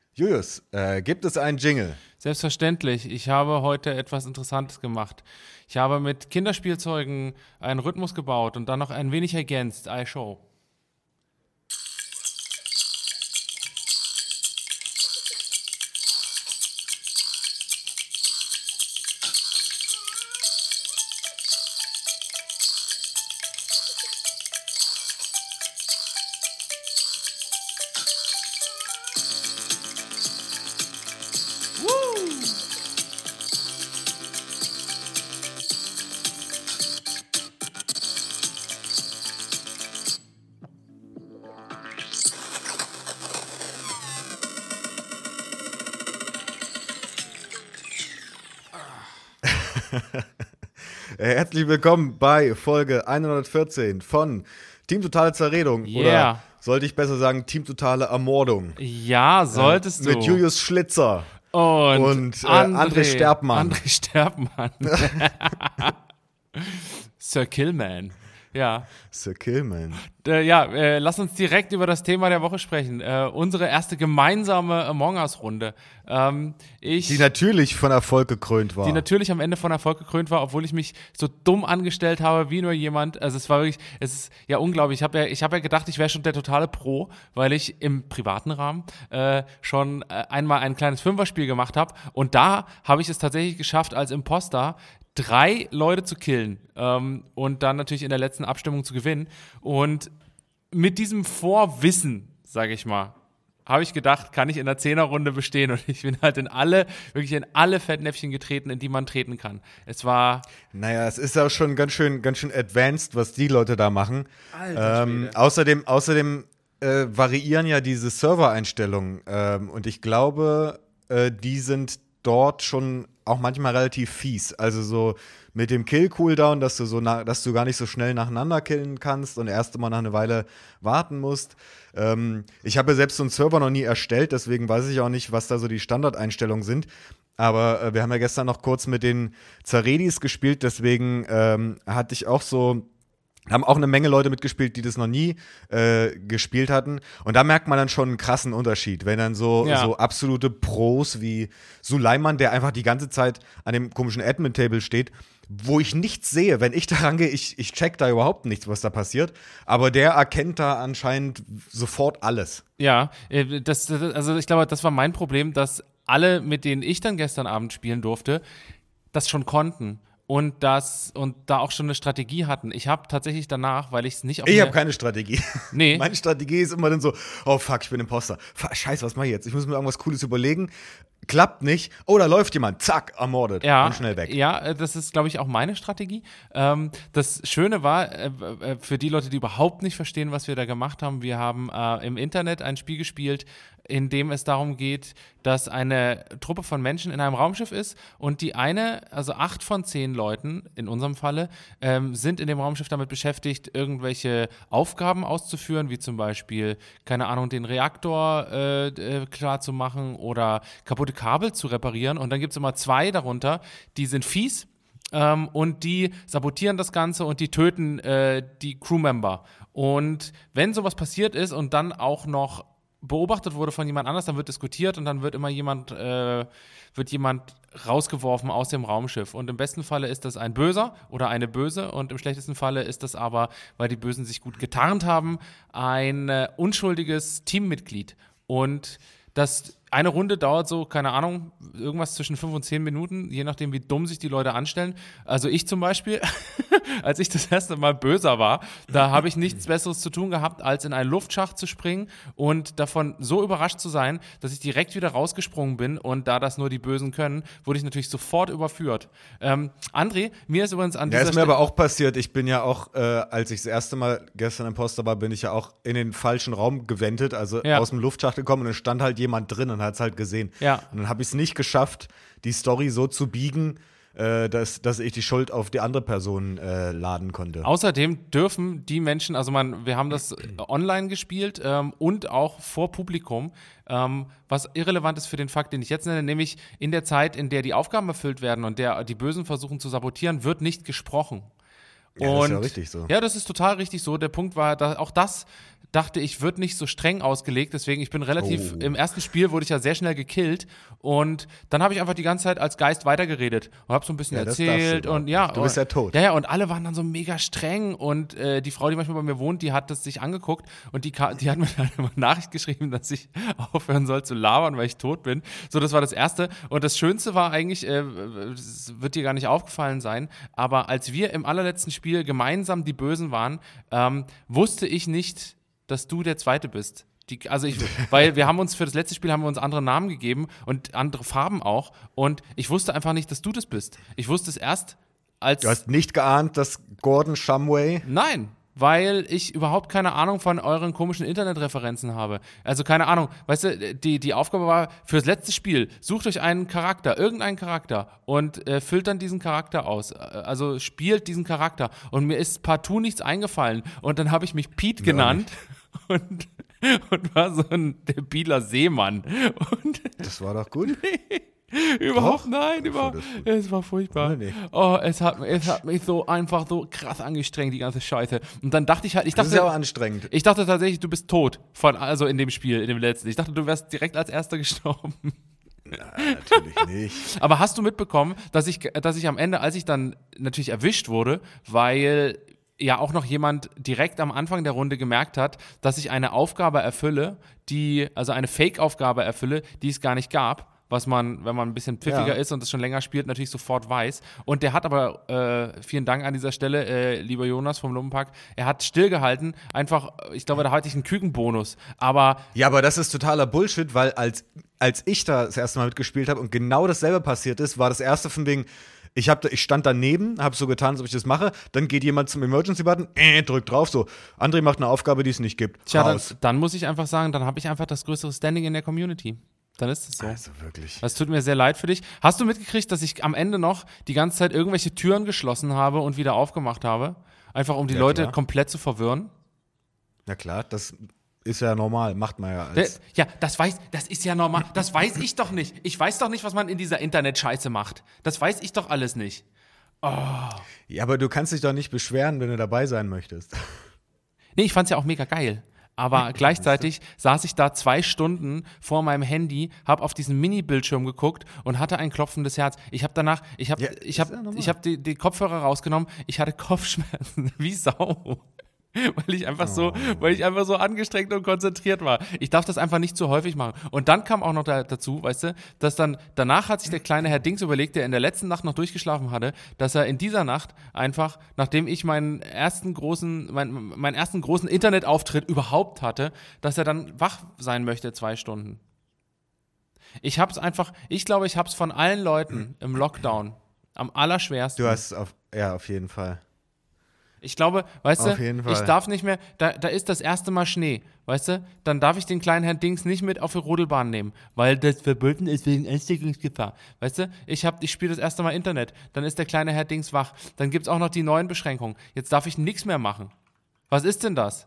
Julius, gibt es einen Jingle? Selbstverständlich. Ich habe heute etwas Interessantes gemacht. Ich habe mit Kinderspielzeugen einen Rhythmus gebaut und dann noch ein wenig ergänzt. I show. Herzlich willkommen bei Folge 114 von Team Totale Zerredung. Yeah. Oder sollte ich besser sagen, Team Totale Ermordung. Ja, solltest du. Mit Julius Schlitzer und André Sterbmann. André Sterbmann. Sir Killman. Ja. Sir Killman. Lass uns direkt über das Thema der Woche sprechen. Unsere erste gemeinsame Among Us-Runde. Die natürlich von Erfolg gekrönt war. Die natürlich am Ende von Erfolg gekrönt war, obwohl ich mich so dumm angestellt habe wie nur jemand. Also es ist ja unglaublich. Ich hab ja gedacht, ich wäre schon der totale Pro, weil ich im privaten Rahmen schon einmal ein kleines Fünferspiel gemacht habe. Und da habe ich es tatsächlich geschafft, als Imposter 3 Leute zu killen und dann natürlich in der letzten Abstimmung zu gewinnen. Und mit diesem Vorwissen, sage ich mal, habe ich gedacht, kann ich in der 10er-Runde bestehen. Und ich bin halt wirklich in alle Fettnäpfchen getreten, in die man treten kann. Es war... Naja, es ist auch schon ganz schön advanced, was die Leute da machen. Alter Außerdem variieren ja diese Servereinstellungen. Und ich glaube, die sind dort schon auch manchmal relativ fies. Also so mit dem Kill-Cooldown, dass du gar nicht so schnell nacheinander killen kannst und erst mal nach einer Weile warten musst. Ich habe ja selbst so einen Server noch nie erstellt, deswegen weiß ich auch nicht, was da so die Standardeinstellungen sind. Aber wir haben ja gestern noch kurz mit den Zaredis gespielt, deswegen hatte ich auch so. Haben auch eine Menge Leute mitgespielt, die das noch nie gespielt hatten. Und da merkt man dann schon einen krassen Unterschied. Wenn dann so absolute Pros wie Suleiman, der einfach die ganze Zeit an dem komischen Admin-Table steht, wo ich nichts sehe. Wenn ich da rangehe, ich check da überhaupt nichts, was da passiert. Aber der erkennt da anscheinend sofort alles. Ja, also ich glaube, das war mein Problem, dass alle, mit denen ich dann gestern Abend spielen durfte, das schon konnten. Und da auch schon eine Strategie hatten. Ich habe tatsächlich danach, weil ich es nicht auf Ich habe keine Strategie. Nee. Meine Strategie ist immer dann so, oh fuck, ich bin Imposter. Scheiße, was mach ich jetzt? Ich muss mir irgendwas Cooles überlegen. Klappt nicht. Oh, da läuft jemand. Zack, ermordet. Ja, und schnell weg. Ja, das ist, glaube ich, auch meine Strategie. Das Schöne war, für die Leute, die überhaupt nicht verstehen, was wir da gemacht haben, wir haben im Internet ein Spiel gespielt, in dem es darum geht, dass eine Truppe von Menschen in einem Raumschiff ist und also 8 von 10 Leuten, in unserem Falle, sind in dem Raumschiff damit beschäftigt, irgendwelche Aufgaben auszuführen, wie zum Beispiel, keine Ahnung, den Reaktor klar zu machen oder kaputte Kabel zu reparieren. Und dann gibt es immer 2 darunter, die sind fies und die sabotieren das Ganze und die töten die Crewmember. Und wenn sowas passiert ist und dann auch noch beobachtet wurde von jemand anders, dann wird diskutiert und dann wird immer jemand rausgeworfen aus dem Raumschiff. Und im besten Falle ist das ein Böser oder eine Böse und im schlechtesten Falle ist das aber, weil die Bösen sich gut getarnt haben, ein unschuldiges Teammitglied. Und eine Runde dauert so, keine Ahnung, irgendwas zwischen 5 und 10 Minuten, je nachdem, wie dumm sich die Leute anstellen. Also ich zum Beispiel, als ich das erste Mal Böser war, da habe ich nichts Besseres zu tun gehabt, als in einen Luftschacht zu springen und davon so überrascht zu sein, dass ich direkt wieder rausgesprungen bin und da das nur die Bösen können, wurde ich natürlich sofort überführt. André, mir ist übrigens an dieser Stelle... Ja, ist mir aber auch passiert. Ich bin ja auch, als ich das erste Mal gestern Imposter war, bin ich ja auch in den falschen Raum gewendet, also aus dem Luftschacht gekommen und dann stand halt jemand drin und hat es halt gesehen. Ja. Und dann habe ich es nicht geschafft, die Story so zu biegen, dass ich die Schuld auf die andere Person laden konnte. Außerdem dürfen die Menschen, also wir haben das online gespielt und auch vor Publikum, was irrelevant ist für den Fakt, den ich jetzt nenne, nämlich in der Zeit, in der die Aufgaben erfüllt werden und der die Bösen versuchen zu sabotieren, wird nicht gesprochen. Ja, das ist ja richtig so. Ja, das ist total richtig so. Der Punkt war, dass auch das dachte ich, wird nicht so streng ausgelegt, deswegen ich bin relativ, im ersten Spiel wurde ich ja sehr schnell gekillt und dann habe ich einfach die ganze Zeit als Geist weitergeredet und habe so ein bisschen erzählt und Du bist ja tot. Ja, und alle waren dann so mega streng und die Frau, die manchmal bei mir wohnt, die hat das sich angeguckt und die hat mir dann immer eine Nachricht geschrieben, dass ich aufhören soll zu labern, weil ich tot bin. So, das war das Erste und das Schönste war eigentlich, das wird dir gar nicht aufgefallen sein, aber als wir im allerletzten Spiel gemeinsam die Bösen waren, wusste ich nicht, dass du der Zweite bist. Weil wir haben uns für das letzte Spiel haben wir uns andere Namen gegeben und andere Farben auch und ich wusste einfach nicht, dass du das bist. Ich wusste es erst als... Du hast nicht geahnt, dass Gordon Shumway... Nein, weil ich überhaupt keine Ahnung von euren komischen Internetreferenzen habe. Also keine Ahnung, weißt du, die Aufgabe war fürs letzte Spiel, sucht euch einen Charakter, irgendeinen Charakter und füllt dann diesen Charakter aus. Also spielt diesen Charakter und mir ist partout nichts eingefallen und dann habe ich mich Pete genannt und war so ein debiler Seemann. Und das war doch gut. Überhaupt nein, es war furchtbar. Nee. Oh, es hat mich so einfach so krass angestrengt, die ganze Scheiße. Und dann dachte ich halt, Das ist ja auch anstrengend. Ich dachte tatsächlich, du bist tot, also in dem Spiel, in dem letzten. Ich dachte, du wärst direkt als Erster gestorben. Na, natürlich nicht. Aber hast du mitbekommen, dass ich am Ende, als ich dann natürlich erwischt wurde, weil ja auch noch jemand direkt am Anfang der Runde gemerkt hat, dass ich eine Aufgabe erfülle, also eine Fake-Aufgabe erfülle, die es gar nicht gab, was man, wenn man ein bisschen pfiffiger ist und es schon länger spielt, natürlich sofort weiß. Und der hat aber, vielen Dank an dieser Stelle, lieber Jonas vom Lumpenpack, er hat stillgehalten, einfach, ich glaube, da hatte ich einen Kükenbonus, aber... Ja, aber das ist totaler Bullshit, weil als ich da das erste Mal mitgespielt habe und genau dasselbe passiert ist, war das erste von wegen, ich stand daneben, habe so getan, als ob ich das mache, dann geht jemand zum Emergency-Button, drückt drauf, so, André macht eine Aufgabe, die es nicht gibt. Tja, dann muss ich einfach sagen, dann habe ich einfach das größere Standing in der Community. Dann ist es so. Also wirklich. Das tut mir sehr leid für dich. Hast du mitgekriegt, dass ich am Ende noch die ganze Zeit irgendwelche Türen geschlossen habe und wieder aufgemacht habe? Einfach um die Leute komplett zu verwirren? Na klar, das ist ja normal, macht man ja als... Das ist ja normal. Das weiß ich doch nicht. Ich weiß doch nicht, was man in dieser Internet-Scheiße macht. Das weiß ich doch alles nicht. Oh. Ja, aber du kannst dich doch nicht beschweren, wenn du dabei sein möchtest. Nee, ich fand's ja auch mega geil. Aber gleichzeitig saß ich da 2 Stunden vor meinem Handy, habe auf diesen Mini-Bildschirm geguckt und hatte ein klopfendes Herz. Ich habe die Kopfhörer rausgenommen, ich hatte Kopfschmerzen wie Sau. Weil ich einfach so angestrengt und konzentriert war. Ich darf das einfach nicht zu häufig machen. Und dann kam auch noch dazu, weißt du, dass dann, danach hat sich der kleine Herr Dings überlegt, der in der letzten Nacht noch durchgeschlafen hatte, dass er in dieser Nacht einfach, nachdem ich meinen ersten großen Internetauftritt überhaupt hatte, dass er dann wach sein möchte 2 Stunden. Ich glaube, ich hab's von allen Leuten im Lockdown am allerschwersten. Du hast auf jeden Fall. Ich glaube, weißt Auf du, jeden Fall. ich darf nicht mehr, da ist das erste Mal Schnee, weißt du, dann darf ich den kleinen Herrn Dings nicht mit auf die Rodelbahn nehmen, weil das verboten ist wegen Ansteckungsgefahr. Weißt du, ich spiele das erste Mal Internet, dann ist der kleine Herr Dings wach, dann gibt's auch noch die neuen Beschränkungen. Jetzt darf ich nichts mehr machen. Was ist denn das?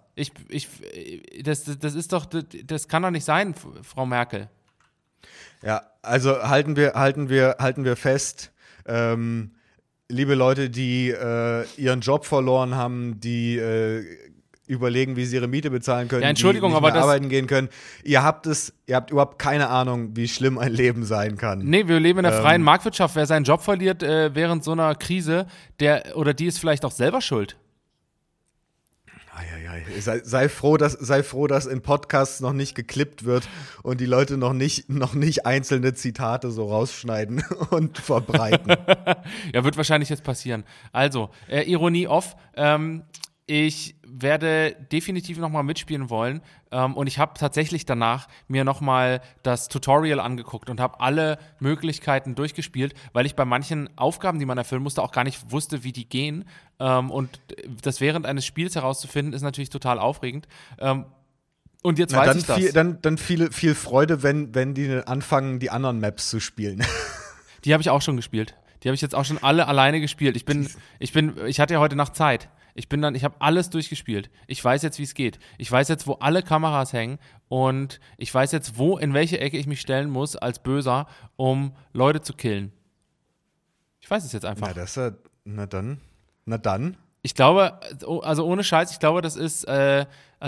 Das ist doch, das kann doch nicht sein, Frau Merkel. Ja, also halten wir fest, liebe Leute, die ihren Job verloren haben, die überlegen, wie sie ihre Miete bezahlen können, ja, Entschuldigung, die nicht aber mehr arbeiten gehen können. Ihr habt überhaupt keine Ahnung, wie schlimm ein Leben sein kann. Nee, wir leben in der freien Marktwirtschaft. Wer seinen Job verliert während so einer Krise, die ist vielleicht auch selber schuld. Sei froh, dass in Podcasts noch nicht geklippt wird und die Leute noch nicht einzelne Zitate so rausschneiden und verbreiten. Ja, wird wahrscheinlich jetzt passieren. Also, Ironie off. Ich werde definitiv nochmal mitspielen wollen und ich habe tatsächlich danach mir nochmal das Tutorial angeguckt und habe alle Möglichkeiten durchgespielt, weil ich bei manchen Aufgaben, die man erfüllen musste, auch gar nicht wusste, wie die gehen und das während eines Spiels herauszufinden, ist natürlich total aufregend. Und jetzt weiß ich das. Dann viel Freude, wenn die anfangen, die anderen Maps zu spielen. Die habe ich auch schon gespielt. Die habe ich jetzt auch schon alle alleine gespielt. Ich hatte ja heute Nacht Zeit. Ich habe alles durchgespielt. Ich weiß jetzt, wie es geht. Ich weiß jetzt, wo alle Kameras hängen und ich weiß jetzt, in welche Ecke ich mich stellen muss als Böser, um Leute zu killen. Ich weiß es jetzt einfach. Na dann. Ich glaube, also ohne Scheiß, ich glaube, das ist,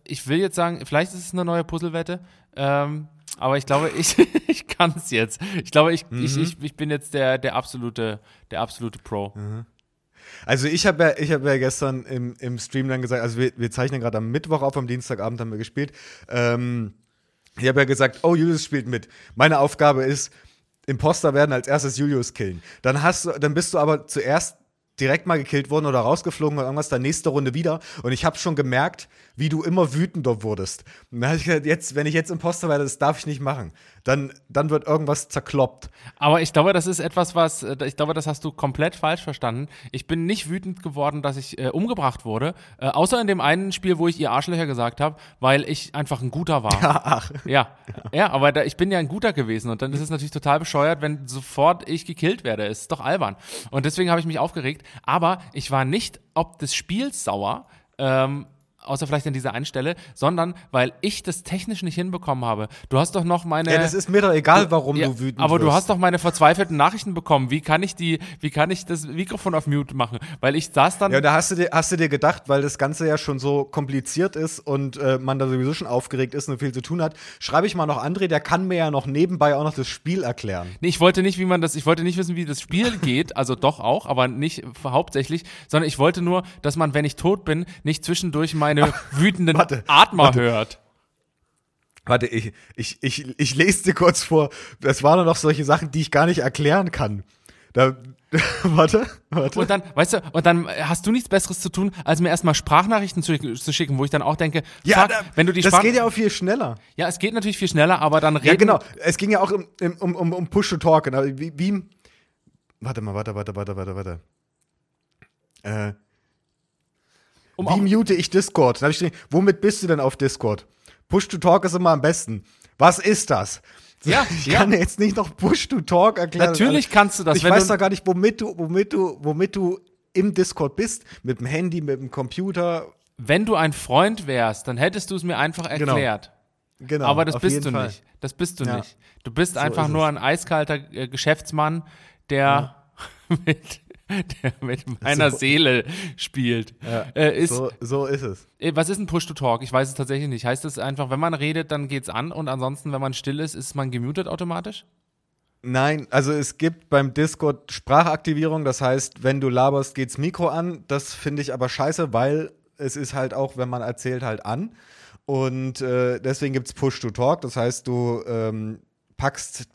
ich will jetzt sagen, vielleicht ist es eine neue Puzzlewette, aber ich glaube, ich kann es jetzt. Ich glaube, ich bin jetzt der absolute Pro. Also ich habe ja gestern im Stream dann gesagt, also wir zeichnen gerade am Mittwoch auf, am Dienstagabend haben wir gespielt. Ich habe ja gesagt, oh, Julius spielt mit. Meine Aufgabe ist, Imposter werden als erstes Julius killen. Dann bist du aber zuerst direkt mal gekillt worden oder rausgeflogen oder irgendwas, dann nächste Runde wieder. Und ich habe schon gemerkt, wie du immer wütender wurdest. Und dann habe ich gesagt, wenn ich jetzt Imposter werde, das darf ich nicht machen. Dann wird irgendwas zerkloppt. Aber ich glaube, das ist etwas, das hast du komplett falsch verstanden. Ich bin nicht wütend geworden, dass ich umgebracht wurde, außer in dem einen Spiel, wo ich ihr Arschlöcher gesagt habe, weil ich einfach ein Guter war. Ja, ach. Ja, aber ich bin ja ein Guter gewesen und dann ist es natürlich total bescheuert, wenn sofort ich gekillt werde. Ist doch albern. Und deswegen habe ich mich aufgeregt. Aber ich war nicht ob des Spiels sauer, außer vielleicht an dieser einen Stelle, sondern weil ich das technisch nicht hinbekommen habe. Du hast doch noch meine... Ja, das ist mir doch egal, warum du wütend aber wirst. du hast doch meine verzweifelten Nachrichten bekommen. Wie kann ich das Mikrofon auf Mute machen? Weil ich saß dann... Ja, da hast du dir gedacht, weil das Ganze ja schon so kompliziert ist und man da sowieso schon aufgeregt ist und viel zu tun hat, schreibe ich mal noch André, der kann mir ja noch nebenbei auch noch das Spiel erklären. Nee, ich wollte nicht wissen, wie das Spiel geht, also doch auch, aber nicht hauptsächlich, sondern ich wollte nur, dass man, wenn ich tot bin, nicht zwischendurch meine wütenden Atmer hört. Warte, ich lese dir kurz vor. Das waren noch solche Sachen, die ich gar nicht erklären kann. Warte. Und dann, weißt du, hast du nichts Besseres zu tun, als mir erstmal Sprachnachrichten zu schicken, wo ich dann auch denke, ja, fuck, wenn du die das geht ja auch viel schneller. Ja, es geht natürlich viel schneller, aber dann reden... Ja, genau. Es ging ja auch um Push-to-Talk. Wie warte mal. Wie mute ich Discord? Dann hab ich gedacht, womit bist du denn auf Discord? Push-to-Talk ist immer am besten. Was ist das? Ja, ich kann dir jetzt nicht noch Push-to-Talk erklären. Natürlich kannst du das. Ich weiß doch gar nicht, womit du im Discord bist. Mit dem Handy, mit dem Computer. Wenn du ein Freund wärst, dann hättest du es mir einfach erklärt. Genau. Aber das bist du nicht. Das bist du nicht. Du bist einfach nur ein eiskalter Geschäftsmann, der mit meiner Seele spielt. Ja, so ist es. Was ist ein Push-to-Talk? Ich weiß es tatsächlich nicht. Heißt es einfach, wenn man redet, dann geht's an und ansonsten, wenn man still ist man gemutet automatisch? Nein, also es gibt beim Discord Sprachaktivierung, das heißt, wenn du laberst, geht's Mikro an. Das finde ich aber scheiße, weil es ist halt auch, wenn man erzählt, halt an. Und deswegen gibt's Push-to-Talk, das heißt, du packst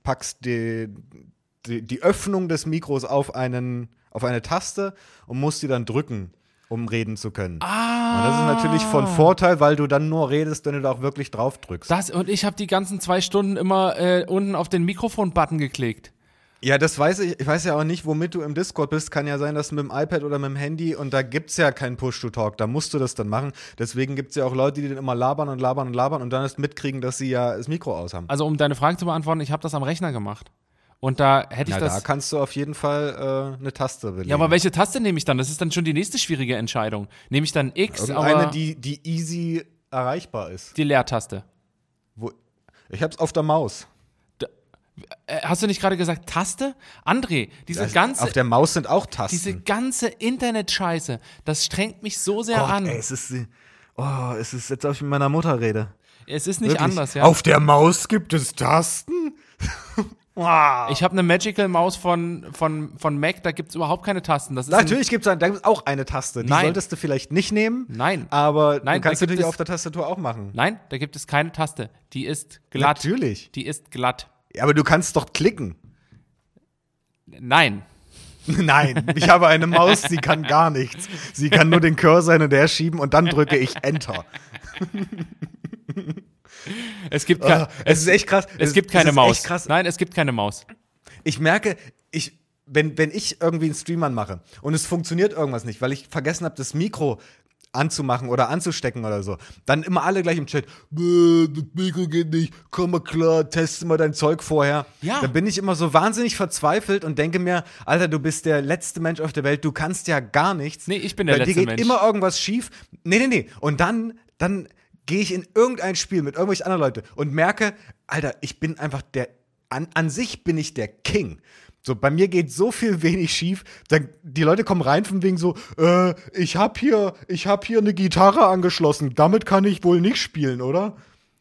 die Öffnung des Mikros auf eine Taste und musst die dann drücken, um reden zu können. Und das ist natürlich von Vorteil, weil du dann nur redest, wenn du da auch wirklich drauf drückst. Und ich habe die ganzen 2 Stunden immer unten auf den Mikrofon-Button geklickt. Ja, das weiß ich. Ich weiß ja auch nicht, womit du im Discord bist. Kann ja sein, dass mit dem iPad oder mit dem Handy und da gibt's ja keinen Push-to-Talk. Da musst du das dann machen. Deswegen gibt's ja auch Leute, die dann immer labern und dann erst mitkriegen, dass sie ja das Mikro aus haben. Also um deine Frage zu beantworten, ich habe das am Rechner gemacht. Und da hätte ich das. Da kannst du auf jeden Fall eine Taste belegen. Ja, aber welche Taste nehme ich dann? Das ist dann schon die nächste schwierige Entscheidung. Nehme ich dann X, eine, die easy erreichbar ist. Die Leertaste. Ich hab's auf der Maus. Hast du nicht gerade gesagt Taste? André, auf der Maus sind auch Tasten. Diese ganze Internet-Scheiße, das strengt mich so sehr an. Ey, es ist jetzt, als ich mit meiner Mutter rede. Es ist nicht wirklich anders, ja. Auf der Maus gibt es Tasten? Ich habe eine Magical-Maus von Mac, da gibt es überhaupt keine Tasten. Natürlich gibt es auch eine Taste. Die solltest du vielleicht nicht nehmen. Nein. Aber du kannst natürlich auf der Tastatur auch machen. Nein, da gibt es keine Taste. Die ist glatt. Natürlich. Die ist glatt. Ja, aber du kannst doch klicken. Nein. Nein, ich habe eine Maus, sie kann gar nichts. Sie kann nur den Cursor hin und her schieben und dann drücke ich Enter. Es gibt es ist echt krass. Es gibt keine Maus. Echt krass. Nein, es gibt keine Maus. Ich merke, wenn ich irgendwie einen Stream anmache und es funktioniert irgendwas nicht, weil ich vergessen habe, das Mikro anzumachen oder anzustecken oder so, dann immer alle gleich im Chat, das Mikro geht nicht, komm mal klar, teste mal dein Zeug vorher. Ja. Dann bin ich immer so wahnsinnig verzweifelt und denke mir, Alter, du bist der letzte Mensch auf der Welt, du kannst ja gar nichts. Nee, ich bin der letzte Mensch. Dir Mensch. geht immer irgendwas schief. Nee. Und dann gehe ich in irgendein Spiel mit irgendwelchen anderen Leuten und merke, Alter, ich bin einfach an sich bin ich der King. So, bei mir geht so viel wenig schief. Die Leute kommen rein von wegen so, ich hab hier eine Gitarre angeschlossen. Damit kann ich wohl nicht spielen, oder?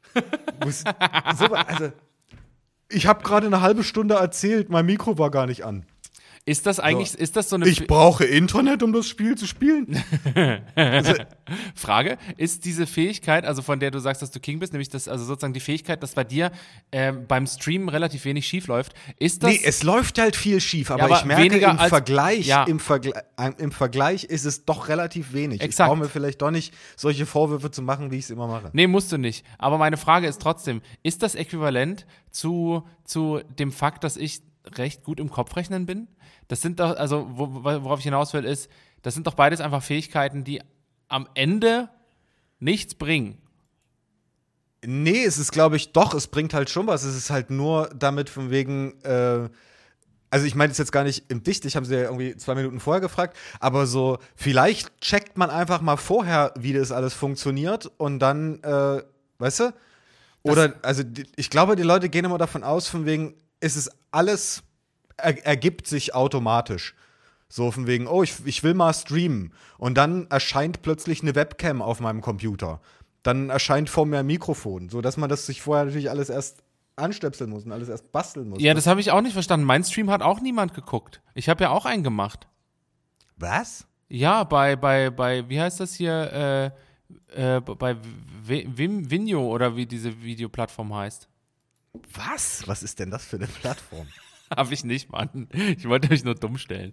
Also, ich habe gerade eine halbe Stunde erzählt, mein Mikro war gar nicht an. Ist das eigentlich, So. ist das so eine Ich brauche Internet, um das Spiel zu spielen? Frage? Ist diese Fähigkeit, also von der du sagst, dass du King bist, nämlich das, also sozusagen die Fähigkeit, dass bei dir beim Streamen relativ wenig schief läuft, ist das. Nee, es läuft halt viel schief, aber, aber ich merke, weniger im als- Vergleich, ja. im Vergleich ist es doch relativ wenig. Exakt. Ich brauche mir vielleicht doch nicht solche Vorwürfe zu machen, wie ich es immer mache. Nee, musst du nicht. Aber meine Frage ist trotzdem, ist das äquivalent zu dem Fakt, dass ich recht gut im Kopfrechnen bin? Das sind doch, also worauf ich hinaus will, ist, das sind doch beides einfach Fähigkeiten, die am Ende nichts bringen. Nee, es ist, glaube ich, doch, es bringt halt schon was. Es ist halt nur damit von wegen, also ich meine es jetzt gar nicht im Dich, haben sie ja irgendwie 2 Minuten vorher gefragt, aber so, vielleicht checkt man einfach mal vorher, wie das alles funktioniert und dann, weißt du? Oder, also ich glaube, die Leute gehen immer davon aus, von wegen, ist es alles ergibt sich automatisch. So von wegen, oh, ich will mal streamen. Und dann erscheint plötzlich eine Webcam auf meinem Computer. Dann erscheint vor mir ein Mikrofon, sodass man das sich vorher natürlich alles erst anstöpseln muss und alles erst basteln muss. Ja, das habe ich auch nicht verstanden. Mein Stream hat auch niemand geguckt. Ich habe ja auch einen gemacht. Was? Ja, bei wie heißt das hier, bei Vimeo oder wie diese Videoplattform heißt. Was? Was ist denn das für eine Plattform? Habe ich nicht, Mann. Ich wollte mich nur dumm stellen.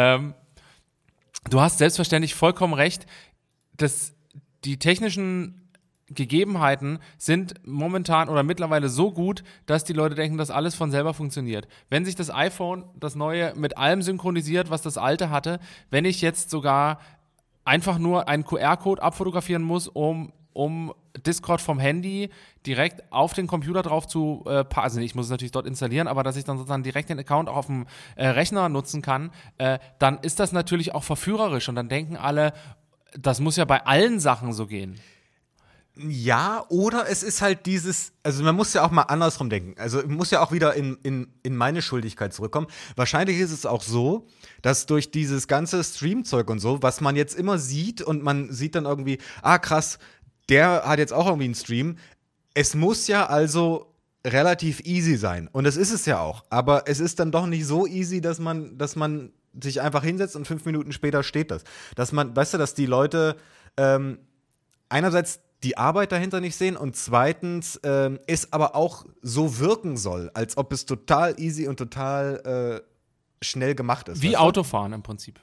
Du hast selbstverständlich vollkommen recht, dass die technischen Gegebenheiten sind momentan oder mittlerweile so gut, dass die Leute denken, dass alles von selber funktioniert. Wenn sich das iPhone, das neue, mit allem synchronisiert, was das alte hatte, wenn ich jetzt sogar einfach nur einen QR-Code abfotografieren muss, um Discord vom Handy direkt auf den Computer drauf zu also ich muss es natürlich dort installieren, aber dass ich dann sozusagen direkt den Account auch auf dem Rechner nutzen kann, dann ist das natürlich auch verführerisch und dann denken alle, das muss ja bei allen Sachen so gehen. Ja, oder es ist halt dieses, also man muss ja auch mal andersrum denken. Also ich muss ja auch wieder in meine Schuldigkeit zurückkommen. Wahrscheinlich ist es auch so, dass durch dieses ganze Stream-Zeug und so, was man jetzt immer sieht und man sieht dann irgendwie, krass, der hat jetzt auch irgendwie einen Stream. Es muss ja also relativ easy sein. Und das ist es ja auch. Aber es ist dann doch nicht so easy, dass man sich einfach hinsetzt und 5 Minuten später steht das. Dass man, weißt du, dass die Leute einerseits die Arbeit dahinter nicht sehen und zweitens es aber auch so wirken soll, als ob es total easy und total schnell gemacht ist. Wie Autofahren im Prinzip.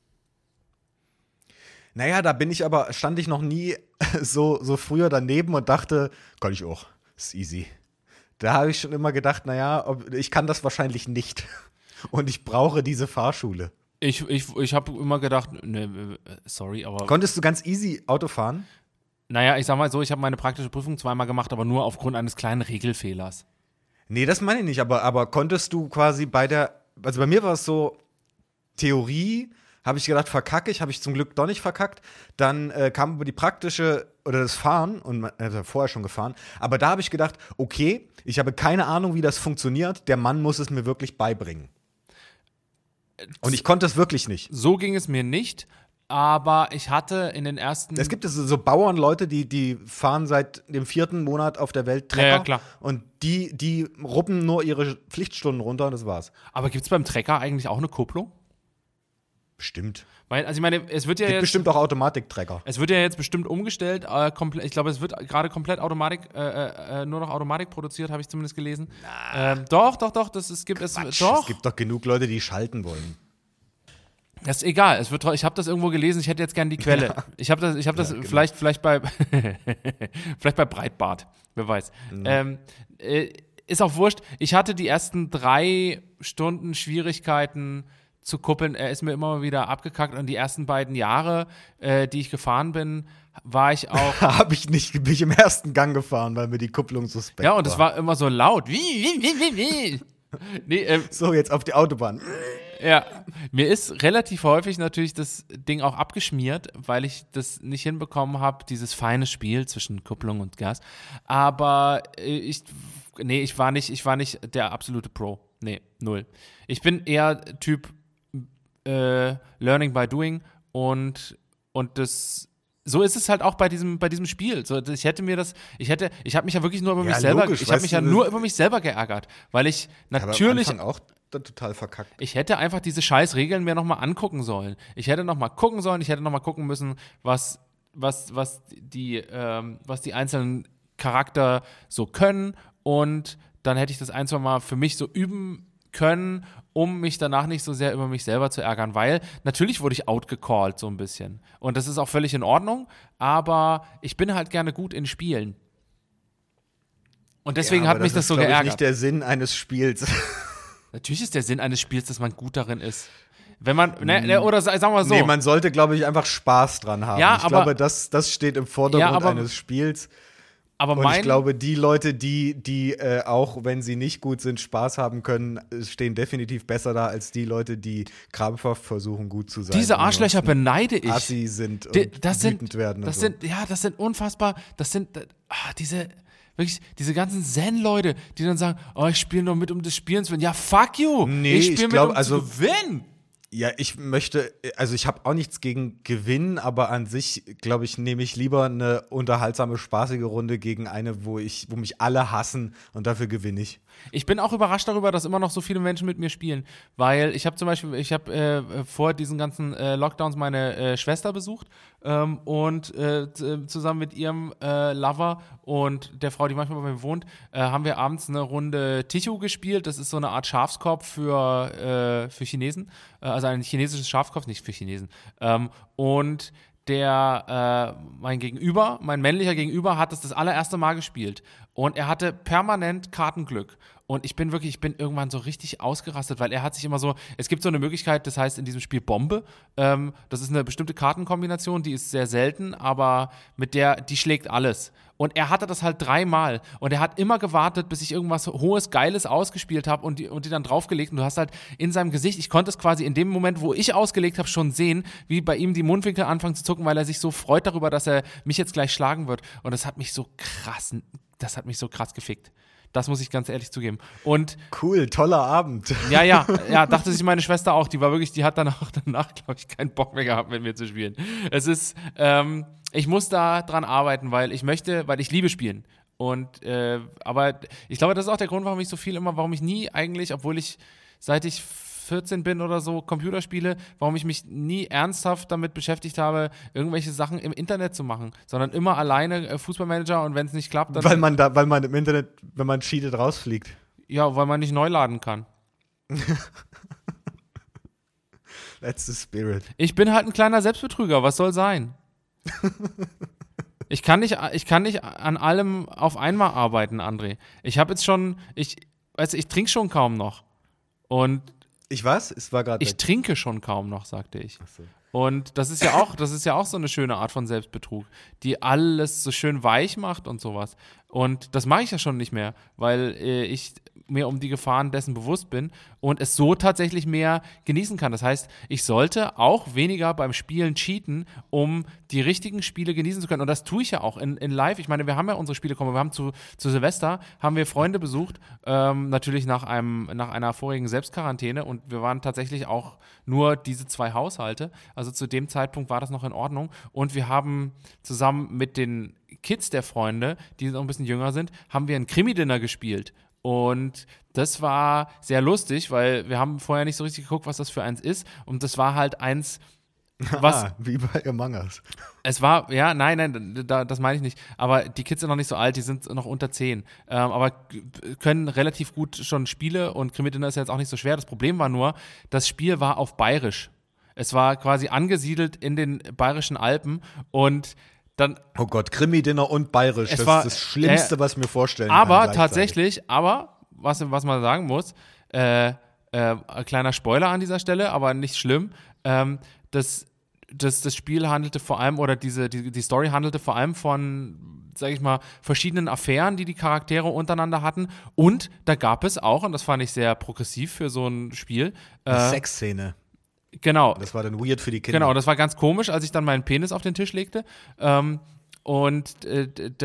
Naja, stand ich noch nie so früher daneben und dachte, kann ich auch, ist easy. Da habe ich schon immer gedacht, naja, ich kann das wahrscheinlich nicht. Und ich brauche diese Fahrschule. Ich habe immer gedacht, ne, sorry, aber. Konntest du ganz easy Auto fahren? Naja, ich sag mal so, ich habe meine praktische Prüfung 2-mal gemacht, aber nur aufgrund eines kleinen Regelfehlers. Nee, das meine ich nicht, aber konntest du quasi also bei mir war es so, Theorie, habe ich gedacht, verkacke ich, habe ich zum Glück doch nicht verkackt. Dann kam aber die praktische oder das Fahren, und man hat vorher schon gefahren, aber da habe ich gedacht, okay, ich habe keine Ahnung, wie das funktioniert, der Mann muss es mir wirklich beibringen. Und ich konnte es wirklich nicht. So ging es mir nicht, aber ich hatte in den ersten. Es gibt so Bauernleute, die fahren seit dem 4. Monat auf der Welt Trecker. Ja, klar. Und die ruppen nur ihre Pflichtstunden runter und das war's. Aber gibt es beim Trecker eigentlich auch eine Kupplung? Bestimmt. Weil, also ich meine, es wird ja Gibt jetzt. bestimmt auch Automatiktrecker. Es wird ja jetzt bestimmt umgestellt. Ich glaube, es wird gerade komplett Automatik, nur noch Automatik produziert, habe ich zumindest gelesen. Doch. Es gibt es. Doch. Es gibt doch genug Leute, die schalten wollen. Das ist egal. Ich habe das irgendwo gelesen. Ich hätte jetzt gern die Quelle. Ja. Ich habe das genau. vielleicht bei vielleicht bei Breitbart. Wer weiß. Ist auch wurscht. Ich hatte die ersten 3 Stunden Schwierigkeiten zu kuppeln. Er ist mir immer mal wieder abgekackt. Und die ersten 2 Jahre, die ich gefahren bin, war ich auch. Bin ich im ersten Gang gefahren, weil mir die Kupplung suspekt war. Ja, und es war immer so laut. Wie. Nee, so, jetzt auf die Autobahn. Ja, mir ist relativ häufig natürlich das Ding auch abgeschmiert, weil ich das nicht hinbekommen habe, dieses feine Spiel zwischen Kupplung und Gas. Aber ich war nicht der absolute Pro. Nee, null. Ich bin eher Typ Learning by Doing und das so ist es halt auch bei diesem Spiel. So, ich habe mich ja wirklich nur über mich selber, logisch, ich habe mich ja nur über mich selber geärgert, weil ich natürlich am Anfang auch total verkackt. ich hätte einfach diese scheiß Regeln mir nochmal angucken sollen. Ich hätte nochmal gucken sollen, ich hätte nochmal gucken müssen, was die einzelnen Charakter so können, und dann hätte ich das ein, zwei Mal für mich so üben können, um mich danach nicht so sehr über mich selber zu ärgern, weil natürlich wurde ich outgecallt so ein bisschen. Und das ist auch völlig in Ordnung, aber ich bin halt gerne gut in Spielen. Und deswegen hat mich das so geärgert. Das ist nicht der Sinn eines Spiels. Natürlich ist der Sinn eines Spiels, dass man gut darin ist. Wenn man, oder sagen wir so. Nee, man sollte, glaube ich, einfach Spaß dran haben. Ja, ich glaube, das steht im Vordergrund eines Spiels. Aber und ich glaube, die Leute, die auch wenn sie nicht gut sind, Spaß haben können, stehen definitiv besser da als die Leute, die krampfhaft versuchen, gut zu sein. Diese Arschlöcher beneide ich. Assi sind und wütend werden. Das sind unfassbar, diese ganzen Zen-Leute, die dann sagen, oh, ich spiele nur mit, um des Spielens willen. Ja, fuck you! Nee, ich spiele mit, um zu gewinnen! Ja, ich habe auch nichts gegen Gewinnen, aber an sich, glaube ich, nehme ich lieber eine unterhaltsame, spaßige Runde gegen eine, wo mich alle hassen, und dafür gewinne ich. Ich bin auch überrascht darüber, dass immer noch so viele Menschen mit mir spielen, weil ich habe vor diesen ganzen Lockdowns meine Schwester besucht und zusammen mit ihrem Lover und der Frau, die manchmal bei mir wohnt, haben wir abends eine Runde Tichu gespielt. Das ist so eine Art Schafskopf für Chinesen, also ein chinesisches Schafskopf, nicht für Chinesen. Und mein männlicher Gegenüber hat das allererste Mal gespielt und er hatte permanent Kartenglück. Und ich bin irgendwann so richtig ausgerastet, weil er hat sich immer so, es gibt so eine Möglichkeit, das heißt in diesem Spiel Bombe. Das ist eine bestimmte Kartenkombination, die ist sehr selten, aber die schlägt alles. Und er hatte das halt 3-mal und er hat immer gewartet, bis ich irgendwas Hohes, Geiles ausgespielt habe und die dann draufgelegt. Und du hast halt in seinem Gesicht, ich konnte es quasi in dem Moment, wo ich ausgelegt habe, schon sehen, wie bei ihm die Mundwinkel anfangen zu zucken, weil er sich so freut darüber, dass er mich jetzt gleich schlagen wird. Und das hat mich so krass gefickt. Das muss ich ganz ehrlich zugeben. Und cool, toller Abend. Ja, dachte sich meine Schwester auch. Die hat danach, glaube ich, keinen Bock mehr gehabt, mit mir zu spielen. Es ist, ich muss da dran arbeiten, weil ich liebe Spielen. Aber ich glaube, das ist auch der Grund, warum ich nie eigentlich, seit ich 14 bin oder so, Computerspiele, warum ich mich nie ernsthaft damit beschäftigt habe, irgendwelche Sachen im Internet zu machen, sondern immer alleine Fußballmanager, und wenn es nicht klappt, dann... Weil man im Internet, wenn man cheatet, rausfliegt. Ja, weil man nicht neu laden kann. That's the spirit. Ich bin halt ein kleiner Selbstbetrüger, was soll sein? Ich kann nicht an allem auf einmal arbeiten, André. Ich trinke schon kaum noch. Und ich was? Es war gerade. Ich trinke schon kaum noch, sagte ich. Ach so. Und das ist ja auch so eine schöne Art von Selbstbetrug, die alles so schön weich macht und sowas. Und das mache ich ja schon nicht mehr, weil ich mir um die Gefahren dessen bewusst bin und es so tatsächlich mehr genießen kann. Das heißt, ich sollte auch weniger beim Spielen cheaten, um die richtigen Spiele genießen zu können. Und das tue ich ja auch in Live. Ich meine, wir haben ja unsere Spiele kommen. Wir haben zu Silvester haben wir Freunde besucht, natürlich nach einer vorigen Selbstquarantäne, und wir waren tatsächlich auch nur diese 2 Haushalte. Also zu dem Zeitpunkt war das noch in Ordnung. Und wir haben zusammen mit den Kids der Freunde, die noch ein bisschen jünger sind, haben wir ein Krimi-Dinner gespielt. Und das war sehr lustig, weil wir haben vorher nicht so richtig geguckt, was das für eins ist. Und das war halt eins, was... wie bei Among Us. Es war, ja, nein, das meine ich nicht. Aber die Kids sind noch nicht so alt, die sind noch unter 10. Aber können relativ gut schon Spiele, und Krimi-Dinner ist ja jetzt auch nicht so schwer. Das Problem war nur, das Spiel war auf Bayerisch. Es war quasi angesiedelt in den Bayerischen Alpen, und dann, oh Gott, Krimi-Dinner und Bayerisch, das ist das Schlimmste, was ich mir vorstellen kann. Aber tatsächlich, was man sagen muss, kleiner Spoiler an dieser Stelle, aber nicht schlimm, das Spiel handelte vor allem, oder die Story handelte vor allem von, sag ich mal, verschiedenen Affären, die Charaktere untereinander hatten, und da gab es auch, und das fand ich sehr progressiv für so ein Spiel, eine Sexszene. Genau. Das war dann weird für die Kinder. Genau, das war ganz komisch, als ich dann meinen Penis auf den Tisch legte.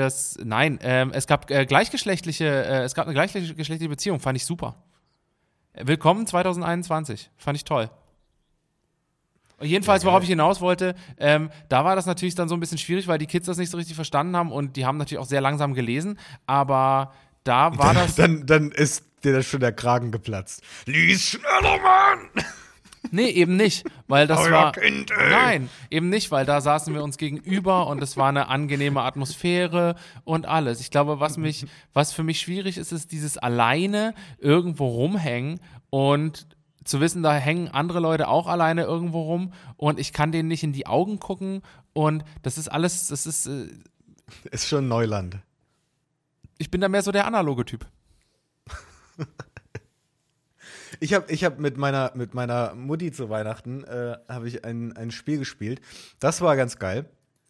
Es gab eine gleichgeschlechtliche Beziehung, fand ich super. Willkommen 2021. Fand ich toll. Jedenfalls, worauf ich hinaus wollte, da war das natürlich dann so ein bisschen schwierig, weil die Kids das nicht so richtig verstanden haben und die haben natürlich auch sehr langsam gelesen, aber da war das... Dann ist dir das schon der Kragen geplatzt. Lies schneller, Mann! Nee, eben nicht, weil das war... Kind, Nein, eben nicht, weil da saßen wir uns gegenüber und es war eine angenehme Atmosphäre und alles. Ich glaube, was für mich schwierig ist, ist dieses alleine irgendwo rumhängen und zu wissen, da hängen andere Leute auch alleine irgendwo rum und ich kann denen nicht in die Augen gucken und das ist alles, ist schon Neuland. Ich bin da mehr so der analoge Typ. Ich hab mit meiner Mutti zu Weihnachten habe ich ein Spiel gespielt. Das war ganz geil.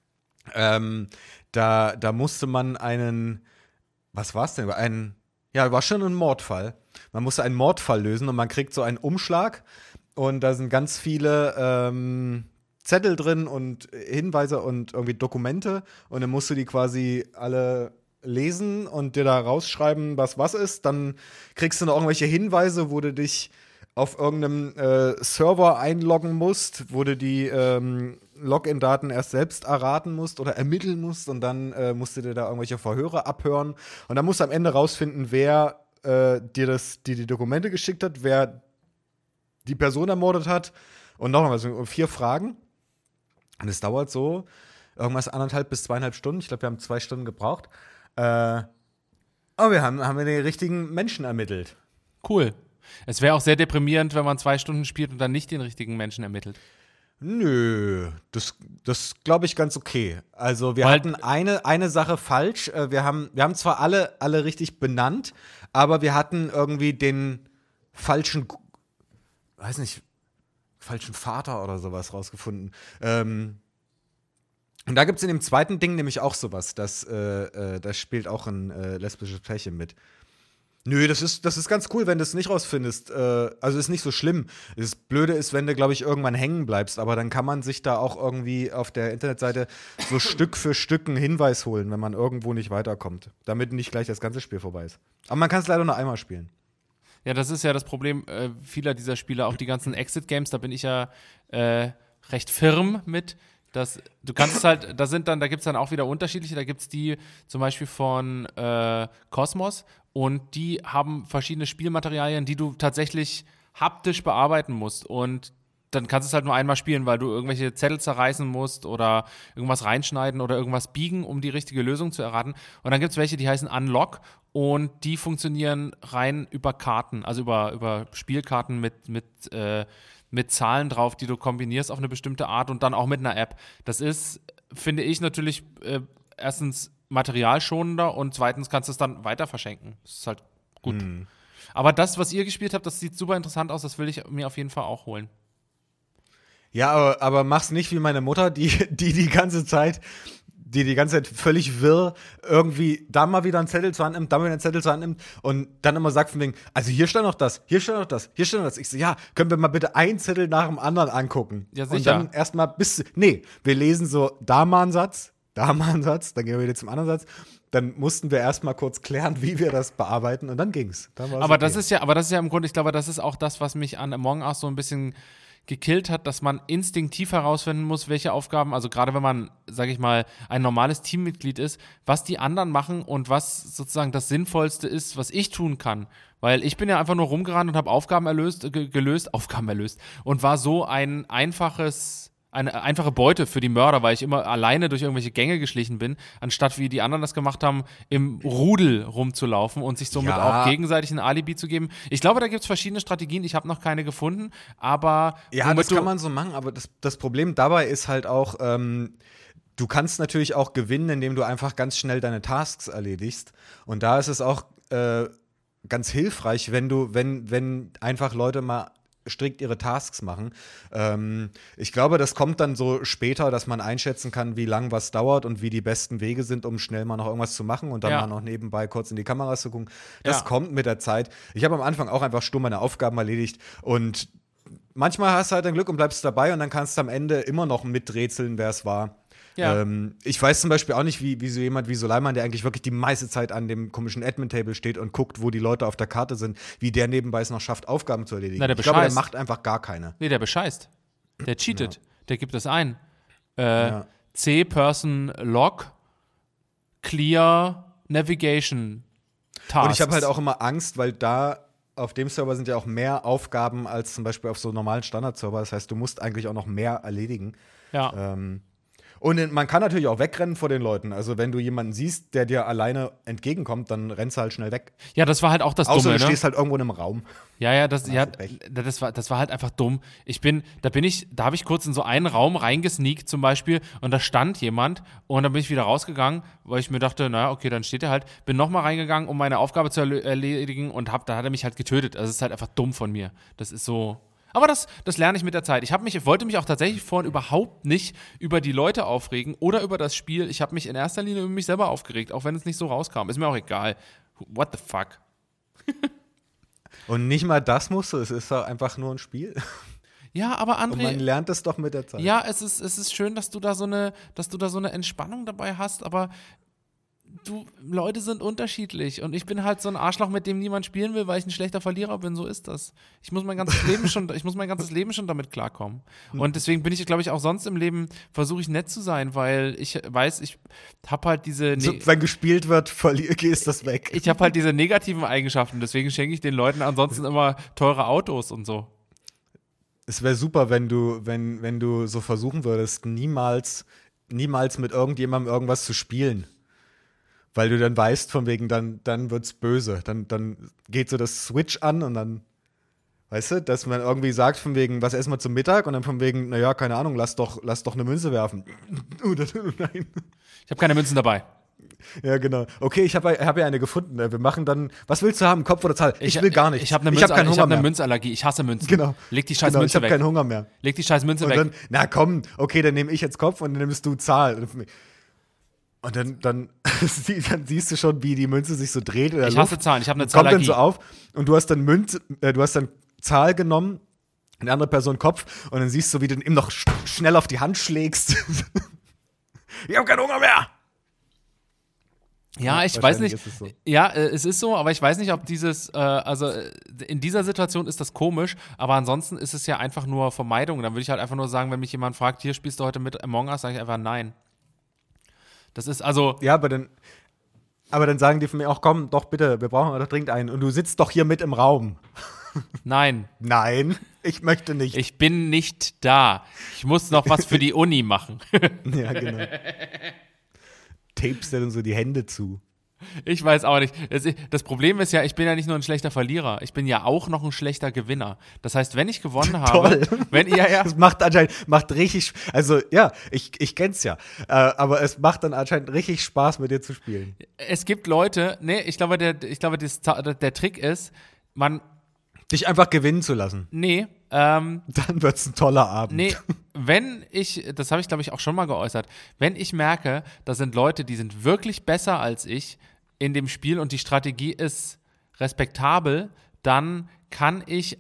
Da musste man was war's denn? War schon ein Mordfall. Man musste einen Mordfall lösen und man kriegt so einen Umschlag und da sind ganz viele Zettel drin und Hinweise und irgendwie Dokumente und dann musst du die quasi alle lesen und dir da rausschreiben, was ist. Dann kriegst du noch irgendwelche Hinweise, wo du dich auf irgendeinem Server einloggen musst, wo du die Login-Daten erst selbst erraten musst oder ermitteln musst und dann musst du dir da irgendwelche Verhöre abhören und dann musst du am Ende rausfinden, wer dir die Dokumente geschickt hat, wer die Person ermordet hat und noch was, 4 Fragen. Und es dauert so irgendwas 1,5 bis 2,5 Stunden. Ich glaube, wir haben 2 Stunden gebraucht. Aber wir haben den richtigen Menschen ermittelt. Cool. Es wäre auch sehr deprimierend, wenn man 2 Stunden spielt und dann nicht den richtigen Menschen ermittelt. Nö, das glaube ich ganz okay. Also wir hatten eine Sache falsch. Wir haben zwar alle richtig benannt, aber wir hatten irgendwie den falschen Vater oder sowas rausgefunden. Und da gibt es in dem zweiten Ding nämlich auch sowas. Das spielt auch ein lesbisches Pärchen mit. Nö, das ist ganz cool, wenn du es nicht rausfindest. Also ist nicht so schlimm. Das Blöde ist, wenn du, glaube ich, irgendwann hängen bleibst. Aber dann kann man sich da auch irgendwie auf der Internetseite so Stück für Stück einen Hinweis holen, wenn man irgendwo nicht weiterkommt. Damit nicht gleich das ganze Spiel vorbei ist. Aber man kann es leider nur einmal spielen. Ja, das ist ja das Problem vieler dieser Spiele, auch die ganzen Exit-Games, da bin ich ja recht firm mit. Du kannst es halt, da gibt es dann auch wieder unterschiedliche, da gibt es die zum Beispiel von Cosmos und die haben verschiedene Spielmaterialien, die du tatsächlich haptisch bearbeiten musst und dann kannst du es halt nur einmal spielen, weil du irgendwelche Zettel zerreißen musst oder irgendwas reinschneiden oder irgendwas biegen, um die richtige Lösung zu erraten. Und dann gibt es welche, die heißen Unlock und die funktionieren rein über Karten, also über Spielkarten mit Zahlen drauf, die du kombinierst auf eine bestimmte Art und dann auch mit einer App. Das ist, finde ich, natürlich erstens materialschonender und zweitens kannst du es dann weiter verschenken. Das ist halt gut. Aber das, was ihr gespielt habt, das sieht super interessant aus, das will ich mir auf jeden Fall auch holen. Ja, aber mach's nicht wie meine Mutter, die ganze Zeit völlig wirr irgendwie da mal wieder einen Zettel zur Hand nimmt, da mal wieder einen Zettel zur Hand nimmt und dann immer sagt von wegen, also hier stand noch das, hier stand noch das, hier stand noch das. Ich so, ja, können wir mal bitte einen Zettel nach dem anderen angucken? Ja, sicher. Und dann erstmal wir lesen so da mal einen Satz, dann gehen wir wieder zum anderen Satz. Dann mussten wir erstmal kurz klären, wie wir das bearbeiten und dann ging's. Aber das ist ja im Grunde, ich glaube, das ist auch das, was mich an Among Us so ein bisschen gekillt hat, dass man instinktiv herausfinden muss, welche Aufgaben, also gerade wenn man, sage ich mal, ein normales Teammitglied ist, was die anderen machen und was sozusagen das Sinnvollste ist, was ich tun kann. Weil ich bin ja einfach nur rumgerannt und habe Aufgaben erlöst und war so eine einfache Beute für die Mörder, weil ich immer alleine durch irgendwelche Gänge geschlichen bin, anstatt wie die anderen das gemacht haben, im Rudel rumzulaufen und sich somit auch gegenseitig ein Alibi zu geben. Ich glaube, da gibt es verschiedene Strategien, ich habe noch keine gefunden, aber ja, das kann man so machen, aber das Problem dabei ist halt auch, du kannst natürlich auch gewinnen, indem du einfach ganz schnell deine Tasks erledigst und da ist es auch ganz hilfreich, wenn einfach Leute mal strikt ihre Tasks machen. Ich glaube, das kommt dann so später, dass man einschätzen kann, wie lang was dauert und wie die besten Wege sind, um schnell mal noch irgendwas zu machen und dann mal noch nebenbei kurz in die Kameras zu gucken. Das kommt mit der Zeit. Ich habe am Anfang auch einfach stumm meine Aufgaben erledigt und manchmal hast du halt dein Glück und bleibst dabei und dann kannst du am Ende immer noch miträtseln, wer es war. Ja. Ich weiß zum Beispiel auch nicht, wie so jemand wie Soleiman, der eigentlich wirklich die meiste Zeit an dem komischen Admin-Table steht und guckt, wo die Leute auf der Karte sind, wie der nebenbei es noch schafft, Aufgaben zu erledigen. Na, der ich glaube, der bescheißt. macht einfach gar keine. Nee, der bescheißt. Der cheatet. Ja. Der gibt es ein. Ja. C-Person Log Clear Navigation Tasks. Und ich habe halt auch immer Angst, weil da auf dem Server sind ja auch mehr Aufgaben als zum Beispiel auf so normalen Standard-Server. Das heißt, du musst eigentlich auch noch mehr erledigen. Ja. Und man kann natürlich auch wegrennen vor den Leuten. Also wenn du jemanden siehst, der dir alleine entgegenkommt, dann rennst du halt schnell weg. Ja, das war halt auch das Außer Dumme, du ne? stehst halt irgendwo in einem Raum. Das war halt einfach dumm. Da habe ich kurz in so einen Raum reingesneakt zum Beispiel und da stand jemand und dann bin ich wieder rausgegangen, weil ich mir dachte, naja, okay, dann steht er halt. Bin nochmal reingegangen, um meine Aufgabe zu erledigen und da hat er mich halt getötet. Also es ist halt einfach dumm von mir. Das ist so. Aber das lerne ich mit der Zeit. Ich wollte mich auch tatsächlich vorhin überhaupt nicht über die Leute aufregen oder über das Spiel. Ich habe mich in erster Linie über mich selber aufgeregt, auch wenn es nicht so rauskam. Ist mir auch egal. What the fuck? Und nicht mal das musst du, es ist doch einfach nur ein Spiel. Ja, aber André. Und man lernt es doch mit der Zeit. Ja, es ist schön, dass du da so eine Entspannung dabei hast, aber Leute sind unterschiedlich und ich bin halt so ein Arschloch, mit dem niemand spielen will, weil ich ein schlechter Verlierer bin, so ist das. Ich muss mein ganzes Leben schon damit klarkommen. Und deswegen bin ich, glaube ich, auch sonst im Leben, versuche ich nett zu sein, weil ich weiß, ich habe halt wenn gespielt wird, ist das weg. Ich habe halt diese negativen Eigenschaften, deswegen schenke ich den Leuten ansonsten immer teure Autos und so. Es wäre super, wenn du so versuchen würdest, niemals mit irgendjemandem irgendwas zu spielen. Weil du dann weißt, von wegen, dann wird's böse. Dann geht so das Switch an und dann, weißt du, dass man irgendwie sagt, von wegen, was essen wir zum Mittag? Und dann von wegen, naja, keine Ahnung, lass doch eine Münze werfen. Nein. Ich habe keine Münzen dabei. Ja, genau. Okay, ich hab ja eine gefunden. Wir machen dann, was willst du haben, Kopf oder Zahl? Ich will gar nichts. Ich habe eine Münzallergie. Ich hasse Münzen. Genau. Leg die scheiß Münze weg. Ich habe keinen Hunger mehr. Leg die scheiß Münze weg. Dann, na komm, okay, dann nehme ich jetzt Kopf und dann nimmst du Zahl. Und dann siehst du schon, wie die Münze sich so dreht in der Luft. Ich hasse Zahlen, ich habe eine Zahlallergie. Kommt dann so auf und du hast dann Zahl genommen, eine andere Person Kopf und dann siehst du, wie du ihm noch schnell auf die Hand schlägst. Ich habe keinen Hunger mehr. Ja, ich weiß nicht. Ist es so. Ja, es ist so, aber ich weiß nicht, ob in dieser Situation ist das komisch, aber ansonsten ist es ja einfach nur Vermeidung. Dann würde ich halt einfach nur sagen, wenn mich jemand fragt, hier spielst du heute mit Among Us, sage ich einfach nein. Das ist also. Ja, aber dann sagen die von mir auch, komm, doch bitte, wir brauchen doch dringend einen. Und du sitzt doch hier mit im Raum. Nein. Nein, ich möchte nicht. Ich bin nicht da. Ich muss noch was für die Uni machen. Ja, genau. Tapest dir dann so die Hände zu. Ich weiß auch nicht. Das Problem ist ja, ich bin ja nicht nur ein schlechter Verlierer, ich bin ja auch noch ein schlechter Gewinner. Das heißt, wenn ich gewonnen habe, Das macht richtig, also ja, ich kenn's ja, aber es macht dann anscheinend richtig Spaß, mit dir zu spielen. Es gibt Leute, ich glaube, der Trick ist, dich einfach gewinnen zu lassen. Dann wird's ein toller Abend. Das habe ich, glaube ich, auch schon mal geäußert, wenn ich merke, da sind Leute, die sind wirklich besser als ich in dem Spiel und die Strategie ist respektabel, dann kann ich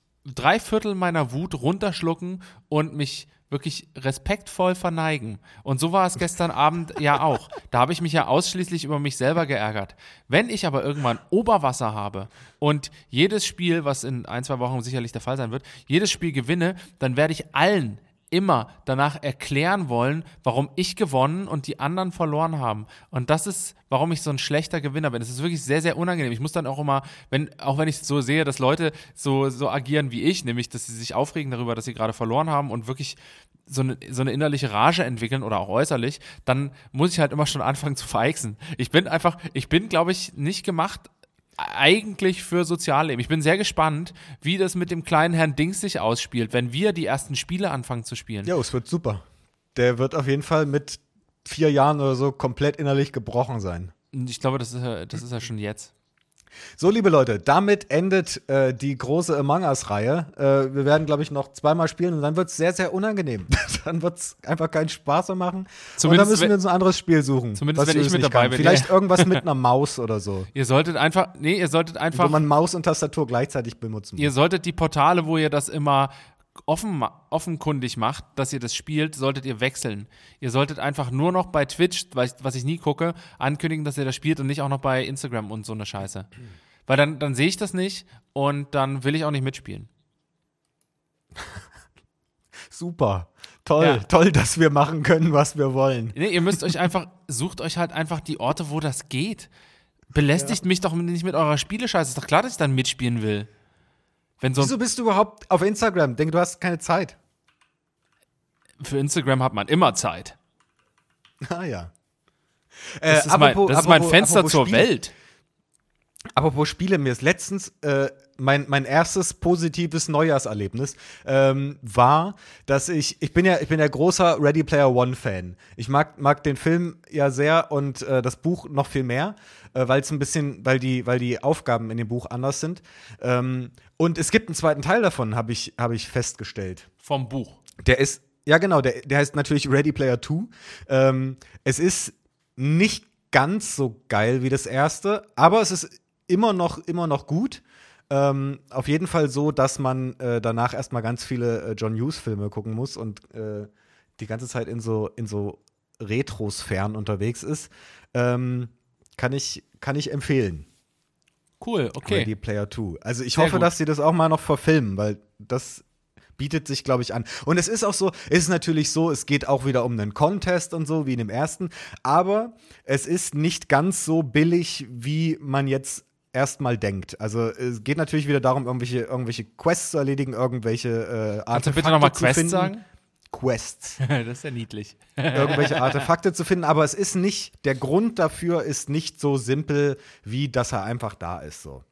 3/4 meiner Wut runterschlucken und mich wirklich respektvoll verneigen. Und so war es gestern Abend ja auch. Da habe ich mich ja ausschließlich über mich selber geärgert. Wenn ich aber irgendwann Oberwasser habe und jedes Spiel, was in 1-2 Wochen sicherlich der Fall sein wird, jedes Spiel gewinne, dann werde ich allen immer danach erklären wollen, warum ich gewonnen und die anderen verloren haben. Und das ist, warum ich so ein schlechter Gewinner bin. Es ist wirklich sehr, sehr unangenehm. Ich muss dann auch immer, wenn ich so sehe, dass Leute so agieren wie ich, nämlich, dass sie sich aufregen darüber, dass sie gerade verloren haben und wirklich so eine innerliche Rage entwickeln oder auch äußerlich, dann muss ich halt immer schon anfangen zu vereixen. Ich bin, glaube ich, nicht gemacht eigentlich für Sozialleben. Ich bin sehr gespannt, wie das mit dem kleinen Herrn Dings sich ausspielt, wenn wir die ersten Spiele anfangen zu spielen. Ja, es wird super. Der wird auf jeden Fall mit 4 Jahren oder so komplett innerlich gebrochen sein. Ich glaube, das ist ja schon jetzt. So, liebe Leute, damit endet die große Among Us-Reihe. Wir werden, glaube ich, noch 2-mal spielen und dann wird es sehr, sehr unangenehm. Dann wird es einfach keinen Spaß mehr machen. Und dann müssen wir uns ein anderes Spiel suchen. Zumindest, wenn ich mit dabei bin. Vielleicht irgendwas mit einer Maus oder so. Ihr solltet einfach. Wo man Maus und Tastatur gleichzeitig benutzen muss. Ihr solltet die Portale, wo ihr das immer offenkundig macht, dass ihr das spielt, solltet ihr wechseln. Ihr solltet einfach nur noch bei Twitch, was ich nie gucke, ankündigen, dass ihr das spielt und nicht auch noch bei Instagram und so eine Scheiße. Weil dann sehe ich das nicht und dann will ich auch nicht mitspielen. Super. Toll, dass wir machen können, was wir wollen. Nee, ihr müsst sucht euch halt einfach die Orte, wo das geht. Belästigt mich doch nicht mit eurer Spielescheiße. Ist doch klar, dass ich dann mitspielen will. Wieso bist du überhaupt auf Instagram? Denk, du hast keine Zeit. Für Instagram hat man immer Zeit. Ah ja. Das ist mein Fenster zur Spiele. Welt. Apropos Spiele, mir ist letztens mein erstes positives Neujahrserlebnis war, dass ich bin ja großer Ready Player One Fan. Ich mag den Film ja sehr und das Buch noch viel mehr, weil die Aufgaben in dem Buch anders sind. Und es gibt einen zweiten Teil davon, habe ich festgestellt. Vom Buch. Der heißt natürlich Ready Player 2. Es ist nicht ganz so geil wie das erste, aber es ist immer noch gut. Auf jeden Fall so, dass man danach erstmal ganz viele John Hughes-Filme gucken muss und die ganze Zeit in so Retro-Sphären unterwegs ist. Kann ich empfehlen. Cool, okay. Ready Player 2. Also ich Sehr hoffe, gut. dass sie das auch mal noch verfilmen, weil das bietet sich, glaube ich, an. Und es ist auch so, es ist natürlich so, es geht auch wieder um einen Contest und so, wie in dem ersten, aber es ist nicht ganz so billig, wie man jetzt erstmal denkt. Also es geht natürlich wieder darum, irgendwelche Quests zu erledigen, irgendwelche Kannst du Artefakte bitte nochmal zu Quest finden. sagen? Quests. Das ist ja niedlich. Irgendwelche Artefakte zu finden, aber es ist nicht, der Grund dafür ist nicht so simpel, wie dass er einfach da ist, so.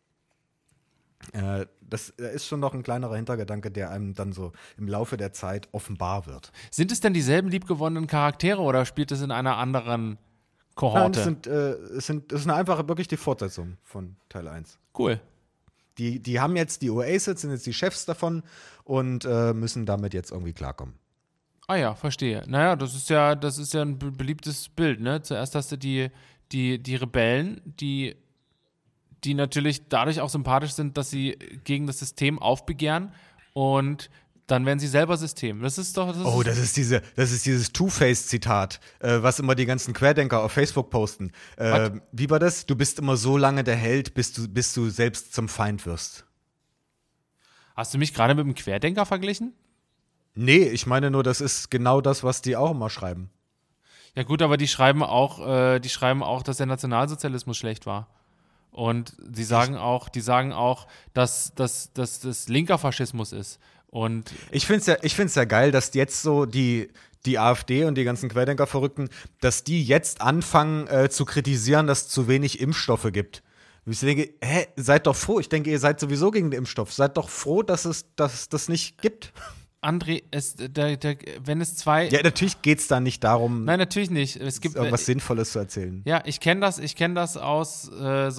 Das ist schon noch ein kleinerer Hintergedanke, der einem dann so im Laufe der Zeit offenbar wird. Sind es denn dieselben liebgewonnenen Charaktere oder spielt es in einer anderen Kohorte? Nein, es ist eine einfache, wirklich die Fortsetzung von Teil 1. Cool. Die haben jetzt die Oasis, sind jetzt die Chefs davon und müssen damit jetzt irgendwie klarkommen. Ah ja, verstehe. Naja, das ist ja ein beliebtes Bild, ne? Zuerst hast du die Rebellen, die natürlich dadurch auch sympathisch sind, dass sie gegen das System aufbegehren und dann werden sie selber System. Das ist dieses Two-Face-Zitat, was immer die ganzen Querdenker auf Facebook posten. Wie war das? Du bist immer so lange der Held, bis du selbst zum Feind wirst. Hast du mich gerade mit einem Querdenker verglichen? Nee, ich meine nur, das ist genau das, was die auch immer schreiben. Ja gut, aber die schreiben auch, dass der Nationalsozialismus schlecht war. Und die sagen auch, dass das linker Faschismus ist. Und ich find's ja geil, dass jetzt so die AfD und die ganzen Querdenker-Verrückten, dass die jetzt anfangen zu kritisieren, dass es zu wenig Impfstoffe gibt. Und ich denke, seid doch froh. Ich denke, ihr seid sowieso gegen den Impfstoff. Seid doch froh, dass es das nicht gibt. André, wenn es zwei. Ja, natürlich geht's da nicht darum, Nein, natürlich nicht. Es gibt irgendwas Sinnvolles zu erzählen. Ja, ich kenne das aus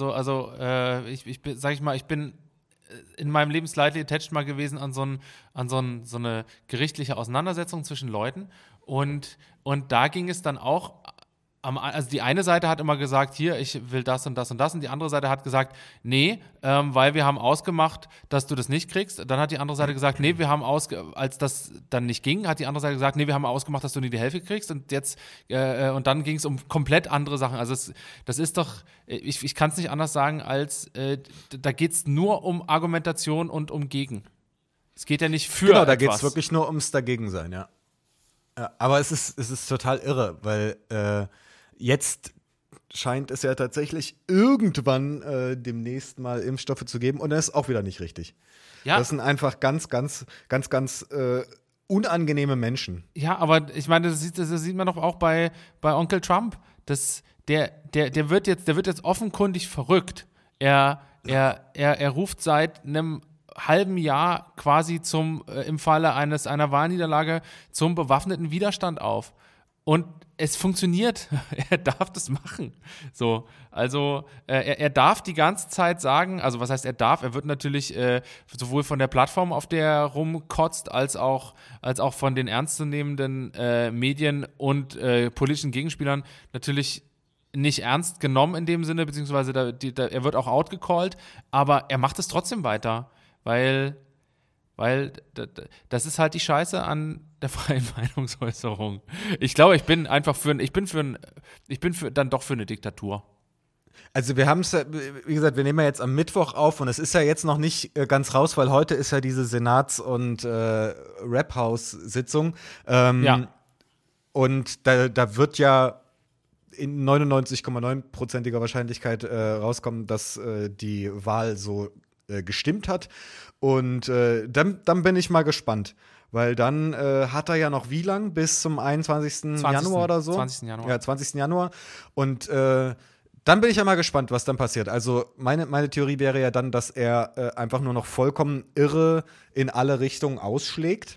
ich bin in meinem Leben slightly attached mal gewesen an so eine gerichtliche Auseinandersetzung zwischen Leuten und da ging es dann auch. Also die eine Seite hat immer gesagt, hier, ich will das und das und das, und die andere Seite hat gesagt, nee, weil wir haben ausgemacht, dass du das nicht kriegst. Dann hat die andere Seite gesagt, nee, als das dann nicht ging, hat die andere Seite gesagt, nee, wir haben ausgemacht, dass du nie die Hälfte kriegst, und jetzt und dann ging es um komplett andere Sachen. Also das ist doch, ich kann es nicht anders sagen, als da geht es nur um Argumentation und um Gegen. Es geht ja nicht für Genau, da etwas. geht es wirklich nur ums Dagegensein, ja. Aber es ist total irre, weil jetzt scheint es ja tatsächlich irgendwann demnächst mal Impfstoffe zu geben, und das ist auch wieder nicht richtig. Ja. Das sind einfach ganz unangenehme Menschen. Ja, aber ich meine, das sieht man doch auch bei Onkel Trump. Der wird jetzt offenkundig verrückt. Er ruft seit einem halben Jahr quasi im Falle einer Wahlniederlage zum bewaffneten Widerstand auf. Und es funktioniert. Er darf das machen. So, also er darf die ganze Zeit sagen, also was heißt er darf? Er wird natürlich sowohl von der Plattform, auf der er rumkotzt, als auch von den ernstzunehmenden Medien und politischen Gegenspielern natürlich nicht ernst genommen in dem Sinne, beziehungsweise er wird auch outgecallt, aber er macht es trotzdem weiter, weil weil das ist halt die Scheiße an der freien Meinungsäußerung. Ich glaube, ich bin dann doch für eine Diktatur. Also wir haben es, wie gesagt, wir nehmen ja jetzt am Mittwoch auf und es ist ja jetzt noch nicht ganz raus, weil heute ist ja diese Senats- und Rap-House-Sitzung. Ja. Und da wird ja in 99,9%iger Wahrscheinlichkeit rauskommen, dass die Wahl so gestimmt hat. Und dann bin ich mal gespannt. Weil dann hat er ja noch wie lang? Bis zum 21. Januar oder so? 20. Januar. Ja, 20. Januar. Und dann bin ich ja mal gespannt, was dann passiert. Also meine Theorie wäre ja dann, dass er einfach nur noch vollkommen irre in alle Richtungen ausschlägt.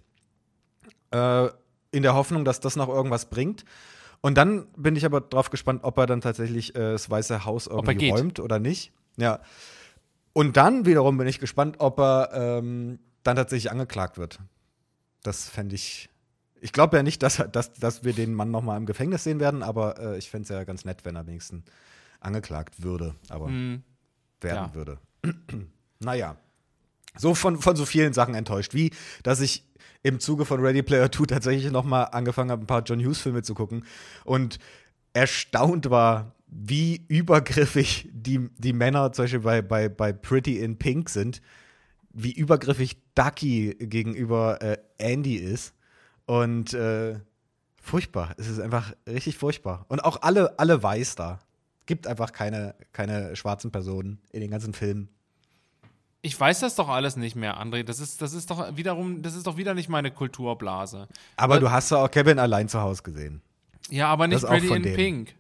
In der Hoffnung, dass das noch irgendwas bringt. Und dann bin ich aber drauf gespannt, ob er dann tatsächlich das Weiße Haus irgendwie räumt oder nicht. Ja. Und dann wiederum bin ich gespannt, ob er dann tatsächlich angeklagt wird. Das fände ich. Ich glaube ja nicht, dass wir den Mann noch mal im Gefängnis sehen werden, aber ich fände es ja ganz nett, wenn er wenigstens angeklagt würde, aber werden würde. Naja. So von so vielen Sachen enttäuscht, wie dass ich im Zuge von Ready Player 2 tatsächlich noch mal angefangen habe, ein paar John Hughes-Filme zu gucken und erstaunt war, wie übergriffig die Männer zum Beispiel bei Pretty in Pink sind, wie übergriffig Ducky gegenüber Andy ist und furchtbar. Es ist einfach richtig furchtbar. Und auch alle weiß da. Gibt einfach keine schwarzen Personen in den ganzen Filmen. Ich weiß das doch alles nicht mehr, André. Das ist doch wieder nicht meine Kulturblase. Aber du hast ja auch Kevin allein zu Hause gesehen. Ja, aber nicht Pretty in Pink.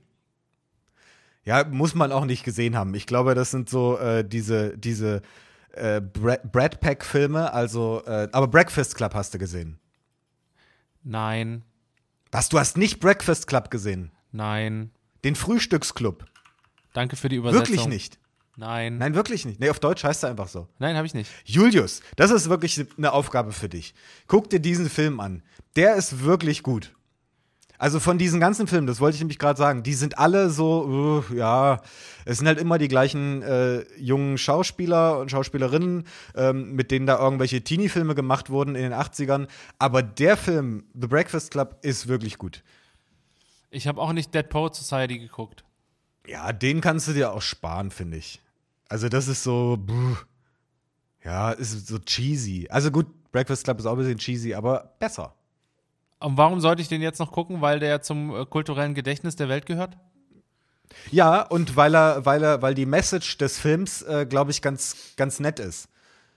Ja, muss man auch nicht gesehen haben. Ich glaube, das sind so diese Brad Pack-Filme, aber Breakfast Club hast du gesehen. Nein. Was, du hast nicht Breakfast Club gesehen? Nein. Den Frühstücksclub? Danke für die Übersetzung. Wirklich nicht? Nein. Nein, wirklich nicht. Nee, auf Deutsch heißt er einfach so. Nein, habe ich nicht. Julius, das ist wirklich eine Aufgabe für dich. Guck dir diesen Film an. Der ist wirklich gut. Also von diesen ganzen Filmen, das wollte ich nämlich gerade sagen, die sind alle so, es sind halt immer die gleichen jungen Schauspieler und Schauspielerinnen, mit denen da irgendwelche Teenie-Filme gemacht wurden in den 80ern. Aber der Film, The Breakfast Club, ist wirklich gut. Ich habe auch nicht Dead Poets Society geguckt. Ja, den kannst du dir auch sparen, finde ich. Also das ist so, ist so cheesy. Also gut, Breakfast Club ist auch ein bisschen cheesy, aber besser. Und warum sollte ich den jetzt noch gucken? Weil der zum kulturellen Gedächtnis der Welt gehört? Ja, und weil die Message des Films, glaube ich, ganz, ganz nett ist.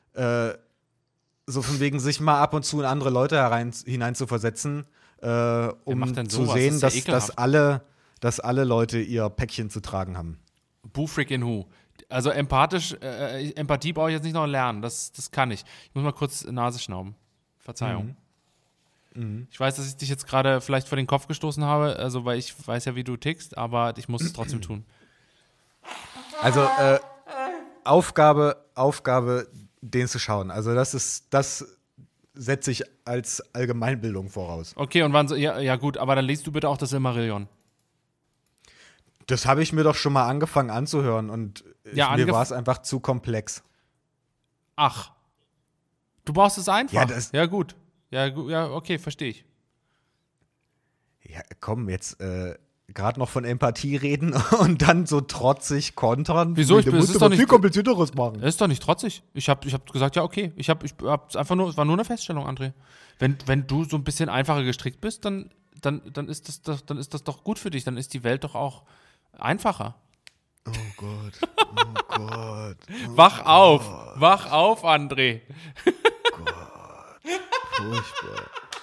So von wegen sich mal ab und zu in andere Leute hinein zu versetzen, um zu sehen, dass alle Leute ihr Päckchen zu tragen haben. Boo freaking who. Also Empathie brauche ich jetzt nicht noch lernen. Das kann ich. Ich muss mal kurz Nase schnauben. Verzeihung. Ich weiß, dass ich dich jetzt gerade vielleicht vor den Kopf gestoßen habe, also weil ich weiß ja, wie du tickst, aber ich muss es trotzdem tun. Also Aufgabe, den zu schauen. Also das setze ich als Allgemeinbildung voraus. Okay, und wann so, ja gut, aber dann liest du bitte auch das Silmarillion. Das habe ich mir doch schon mal angefangen anzuhören und mir war es einfach zu komplex. Ach. Du brauchst es einfach? Ja, gut. Ja, okay, verstehe ich. Ja, komm, jetzt gerade noch von Empathie reden und dann so trotzig kontern. Wieso? Ich muss doch viel komplizierteres machen. Das ist doch nicht trotzig. Ich hab gesagt, ja, okay. Ich hab's einfach nur, es war nur eine Feststellung, André. Wenn du so ein bisschen einfacher gestrickt bist, dann ist das doch gut für dich. Dann ist die Welt doch auch einfacher. Oh Gott. Oh Gott. Wach auf, André. Furchtbar.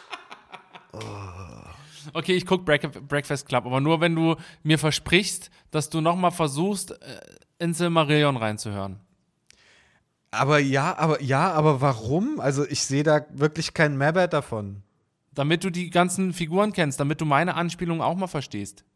Okay, ich gucke Breakfast Club, aber nur, wenn du mir versprichst, dass du nochmal versuchst, in Silmarillion reinzuhören. Aber warum? Also ich sehe da wirklich keinen Mehrwert davon. Damit du die ganzen Figuren kennst, damit du meine Anspielungen auch mal verstehst.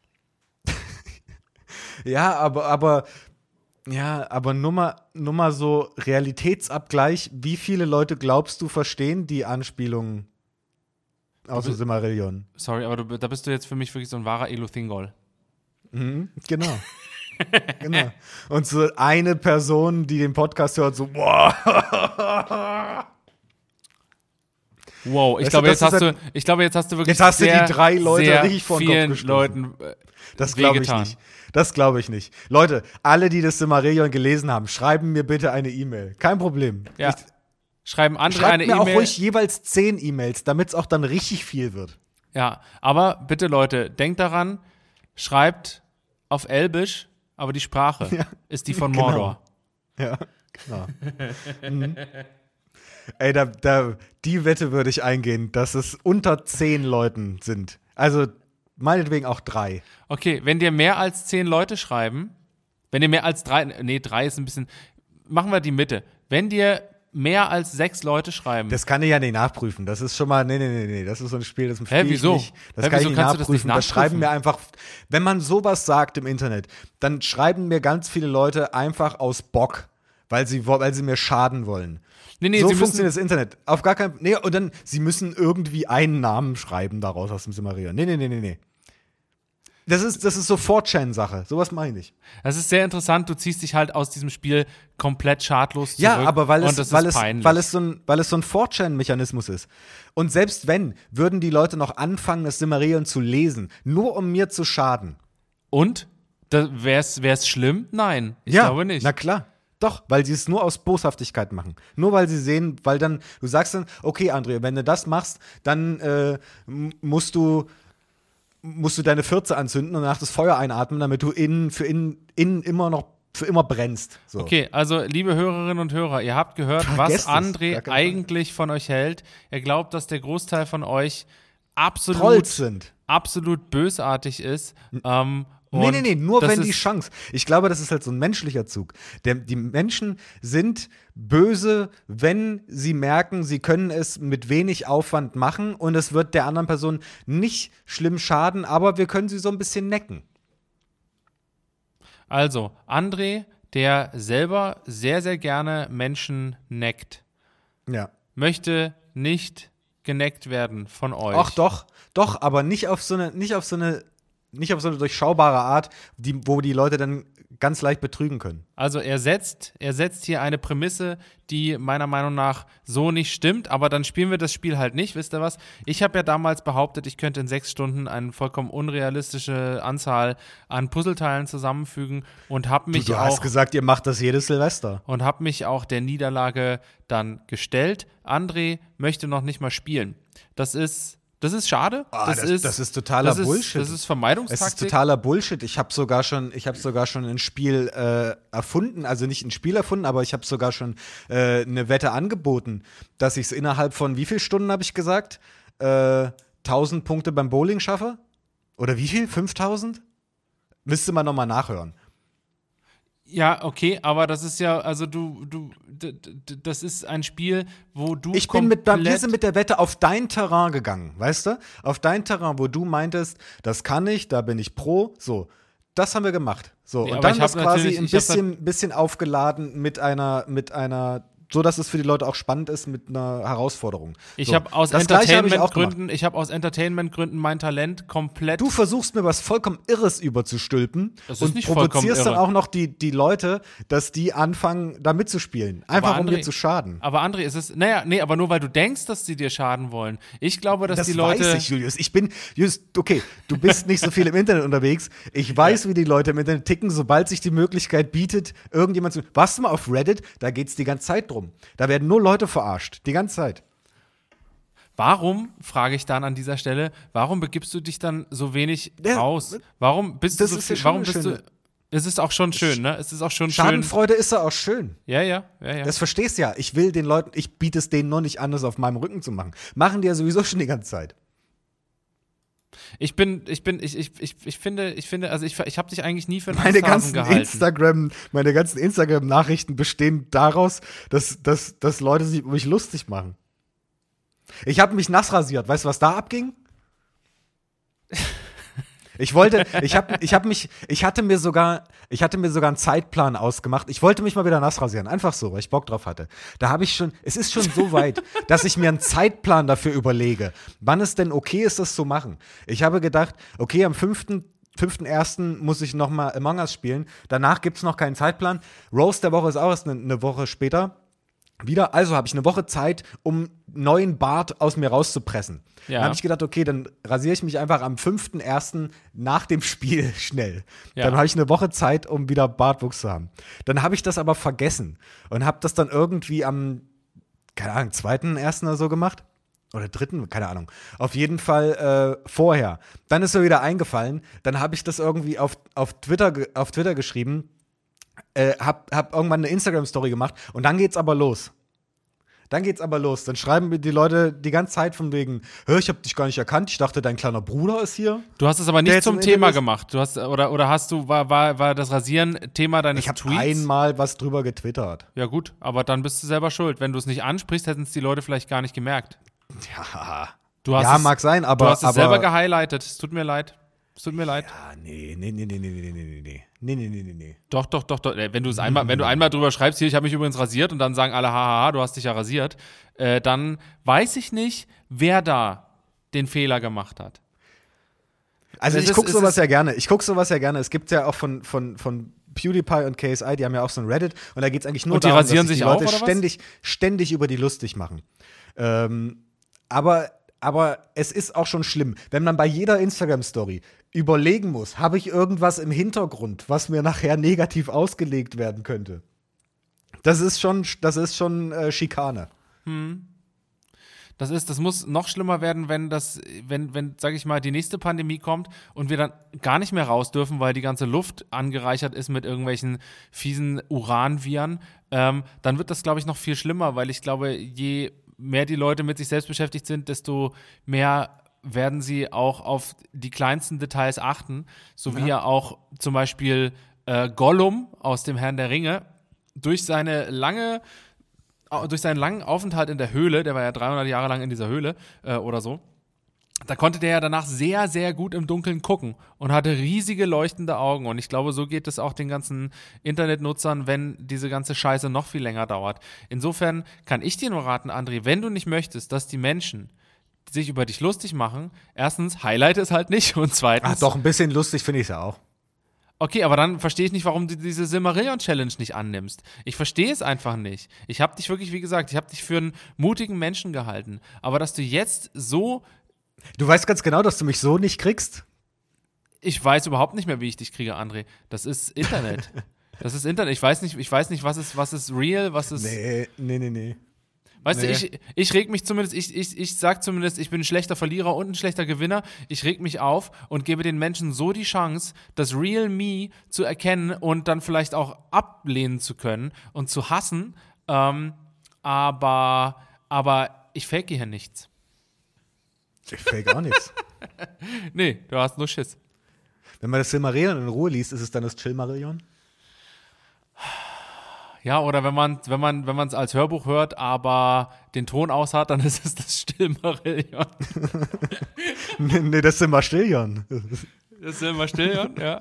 aber nur mal so Realitätsabgleich. Wie viele Leute glaubst du verstehen die Anspielungen aus dem Silmarillion? Sorry, aber da bist du jetzt für mich wirklich so ein wahrer Elu-Thingol. Mhm, genau. Genau. Und so eine Person, die den Podcast hört, so, boah. Wow, ich Weißt glaube, du, jetzt das hast ist du, ich glaube, jetzt hast du wirklich Jetzt hast du sehr, die 3 Leute sehr richtig vor den Kopf vielen gestoßen. Leuten Das glaube ich wehgetan. nicht. Das glaube ich nicht. Leute, alle, die das Silmarillion gelesen haben, schreiben mir bitte eine E-Mail. Kein Problem. Ja. Schreiben andere Schreibt eine mir auch E-Mail. ruhig jeweils 10 E-Mails, damit es auch dann richtig viel wird. Ja, aber bitte Leute, denkt daran, schreibt auf Elbisch, aber die Sprache ist die von genau. Mordor. Ja, genau. Mhm. Ey, die Wette würde ich eingehen, dass es unter 10 Leuten sind. Also meinetwegen auch 3. Okay, wenn dir mehr als 10 Leute schreiben, wenn dir mehr als 3, nee, 3 ist ein bisschen, machen wir die Mitte. Wenn dir mehr als 6 Leute schreiben. Das kann ich ja nicht nachprüfen. Das ist schon mal, nee. Das ist so ein Spiel, das spiele ich wieso? nicht. Das kann Wieso ich nicht kannst du das nicht nachprüfen. Das schreiben nachprüfen? mir einfach, wenn man sowas sagt im Internet, dann schreiben mir ganz viele Leute einfach aus Bock, weil sie mir schaden wollen. Nee, So sie funktioniert müssen, das Internet. Auf gar keinen Nee, und dann, sie müssen irgendwie einen Namen schreiben daraus aus dem Silmarillion. Nee. Das ist so 4chan-Sache. Sowas meine ich nicht. das ist sehr interessant, du ziehst dich halt aus diesem Spiel komplett schadlos zurück. Ja, aber weil und es das ist peinlich. so ein 4chan-Mechanismus ist. Und selbst wenn, würden die Leute noch anfangen, das Silmarillion zu lesen, nur um mir zu schaden. Und? Wär's schlimm? Nein, ich glaube nicht. Na klar. Doch, weil sie es nur aus Boshaftigkeit machen. Nur weil sie sehen, weil dann, du sagst dann, okay, André, wenn du das machst, dann musst du deine Fürze anzünden und danach das Feuer einatmen, damit du innen für immer brennst. So. Okay, also liebe Hörerinnen und Hörer, ihr habt gehört, Vergesst was es. André Gar keinen eigentlich von euch hält. Er glaubt, dass der Großteil von euch Trolls sind. absolut bösartig ist. Nee, nur das wenn die ist- Chance. Ich glaube, das ist halt so ein menschlicher Zug. Die Menschen sind böse, wenn sie merken, sie können es mit wenig Aufwand machen und es wird der anderen Person nicht schlimm schaden, aber wir können sie so ein bisschen necken. Also, André, der selber sehr, sehr gerne Menschen neckt, Ja. möchte nicht geneckt werden von euch. Ach doch, aber nicht auf so eine durchschaubare Art, wo die Leute dann ganz leicht betrügen können. Also er setzt hier eine Prämisse, die meiner Meinung nach so nicht stimmt, aber dann spielen wir das Spiel halt nicht, wisst ihr was? Ich habe ja damals behauptet, ich könnte in 6 Stunden eine vollkommen unrealistische Anzahl an Puzzleteilen zusammenfügen und habe mich Du hast auch gesagt, ihr macht das jedes Silvester. der Niederlage dann gestellt. André möchte noch nicht mal spielen. Das ist schade. Das ist totaler Bullshit. Das ist Es Vermeidungstaktik. ist totaler Bullshit. Ich habe sogar schon ein Spiel erfunden, also nicht ein Spiel erfunden, aber ich habe sogar schon eine Wette angeboten, dass ich es innerhalb von wie viel Stunden, habe ich gesagt, 1000 Punkte beim Bowling schaffe? Oder wie viel? 5000? Müsste man nochmal nachhören. Ja, okay, aber das ist ja, also das ist ein Spiel, wo du Wir sind mit der Wette auf dein Terrain gegangen, weißt du? Auf dein Terrain, wo du meintest, das kann ich, da bin ich pro. So, das haben wir gemacht. So, Nee, und aber dann ich das hab quasi natürlich- ein bisschen aufgeladen mit einer, so dass es für die Leute auch spannend ist mit einer Herausforderung. Ich So, habe aus das Gleiche habe ich auch gemacht. Entertainment-Gründen mein Talent komplett. Du versuchst mir was vollkommen Irres überzustülpen Das ist und nicht vollkommen provozierst dann irre. auch noch die Leute, dass die anfangen, da mitzuspielen. Einfach um André- mir zu schaden. Aber André, aber nur weil du denkst, dass sie dir schaden wollen. Ich glaube, dass Das die Leute. weiß ich, Julius. Okay, du bist nicht so viel im Internet unterwegs. Ich weiß, wie die Leute im Internet ticken, sobald sich die Möglichkeit bietet, irgendjemand zu. Warst du mal auf Reddit? Da geht's die ganze Zeit drum. Da werden nur Leute verarscht. Die ganze Zeit. Warum, frage ich dann an dieser Stelle, warum begibst du dich dann so wenig Ja, raus? Warum bist das du so ist ja viel, schon warum eine bist du. schöne- Es ist auch schon schön, ne? Es ist auch schon schön. Schadenfreude ist ja auch schön. Ja. Das verstehst du ja. Ich biete es denen nur nicht an, das auf meinem Rücken zu machen. Machen die ja sowieso schon die ganze Zeit. Ich finde, also ich habe dich eigentlich nie für einen Meine Angsthasen gehalten. Meine ganzen Instagram-Nachrichten bestehen daraus, dass Leute sich über mich lustig machen. Ich habe mich nass rasiert. Weißt du, was da abging? Ich hatte mir sogar einen Zeitplan ausgemacht. Ich wollte mich mal wieder nass rasieren. Einfach so, weil ich Bock drauf hatte. Es ist schon so weit, dass ich mir einen Zeitplan dafür überlege, wann es denn okay ist, das zu machen. Ich habe gedacht, okay, am 5.1. muss ich noch mal Among Us spielen. Danach gibt es noch keinen Zeitplan. Roast der Woche ist auch erst eine Woche später. wieder. Also habe ich eine Woche Zeit, um neuen Bart aus mir rauszupressen. Ja. Dann habe ich gedacht, okay, dann rasiere ich mich einfach am 5.1. nach dem Spiel schnell. Ja. Dann habe ich eine Woche Zeit, um wieder Bartwuchs zu haben. Dann habe ich das aber vergessen und habe das dann irgendwie am, keine Ahnung, 2.1. oder so gemacht. Oder 3., keine Ahnung. Auf jeden Fall vorher. Dann ist mir wieder eingefallen. Dann habe ich das irgendwie auf Twitter geschrieben. Hab irgendwann eine Instagram-Story gemacht. Und dann geht's aber los. Dann schreiben mir die Leute die ganze Zeit von wegen, ich hab dich gar nicht erkannt. Ich dachte, dein kleiner Bruder ist hier. Du hast es aber nicht zum Thema gemacht. Du hast, oder hast du, war das Rasieren Thema deines Tweets? Tweets? Ich habe einmal was drüber getwittert. Ja gut, aber dann bist du selber schuld. Wenn du es nicht ansprichst, hätten es die Leute vielleicht gar nicht gemerkt. Ja, Ja, mag sein, aber. Du hast es selber gehighlightet. Es tut mir leid. Ja, nee. Doch. Wenn du einmal drüber schreibst, hier, ich habe mich übrigens rasiert und dann sagen alle, haha, du hast dich ja rasiert, dann weiß ich nicht, wer da den Fehler gemacht hat. Also ich gucke sowas ja gerne. Es gibt ja auch von PewDiePie und KSI, die haben ja auch so ein Reddit und da geht es eigentlich nur darum, dass sich die Leute ständig über die lustig machen. Aber es ist auch schon schlimm, wenn man bei jeder Instagram-Story überlegen muss, habe ich irgendwas im Hintergrund, was mir nachher negativ ausgelegt werden könnte. Das ist schon Schikane. Das muss noch schlimmer werden, wenn, sag ich mal, die nächste Pandemie kommt und wir dann gar nicht mehr raus dürfen, weil die ganze Luft angereichert ist mit irgendwelchen fiesen Uranviren. Dann wird das, glaube ich, noch viel schlimmer, weil ich glaube, je mehr die Leute mit sich selbst beschäftigt sind, desto mehr werden sie auch auf die kleinsten Details achten, so wie ja auch zum Beispiel Gollum aus dem Herrn der Ringe durch seinen langen Aufenthalt in der Höhle, der war ja 300 Jahre lang in dieser Höhle oder so, da konnte der ja danach sehr, sehr gut im Dunkeln gucken und hatte riesige leuchtende Augen. Und ich glaube, so geht es auch den ganzen Internetnutzern, wenn diese ganze Scheiße noch viel länger dauert. Insofern kann ich dir nur raten, André, wenn du nicht möchtest, dass die Menschen sich über dich lustig machen, erstens, highlight es halt nicht und zweitens… Ach doch, ein bisschen lustig finde ich es ja auch. Okay, aber dann verstehe ich nicht, warum du diese Silmarillion-Challenge nicht annimmst. Ich verstehe es einfach nicht. Ich habe dich wirklich, wie gesagt, ich habe dich für einen mutigen Menschen gehalten. Aber dass du jetzt so… Du weißt ganz genau, dass du mich so nicht kriegst. Ich weiß überhaupt nicht mehr, wie ich dich kriege, André. Das ist Internet. Ich weiß nicht, was ist real, was ist… Nee. Weißt du, ich reg mich zumindest, ich sag zumindest, ich bin ein schlechter Verlierer und ein schlechter Gewinner. Ich reg mich auf und gebe den Menschen so die Chance, das Real Me zu erkennen und dann vielleicht auch ablehnen zu können und zu hassen. Aber ich fake hier nichts. Ich fake auch nichts. Nee, du hast nur Schiss. Wenn man das Silmarillion in Ruhe liest, ist es dann das Chillmarillion? Ja, oder wenn man es als Hörbuch hört, aber den Ton aus hat, dann ist es das Stillmarillion. Nee, das Silmarillion. Das Silmarillion, ja.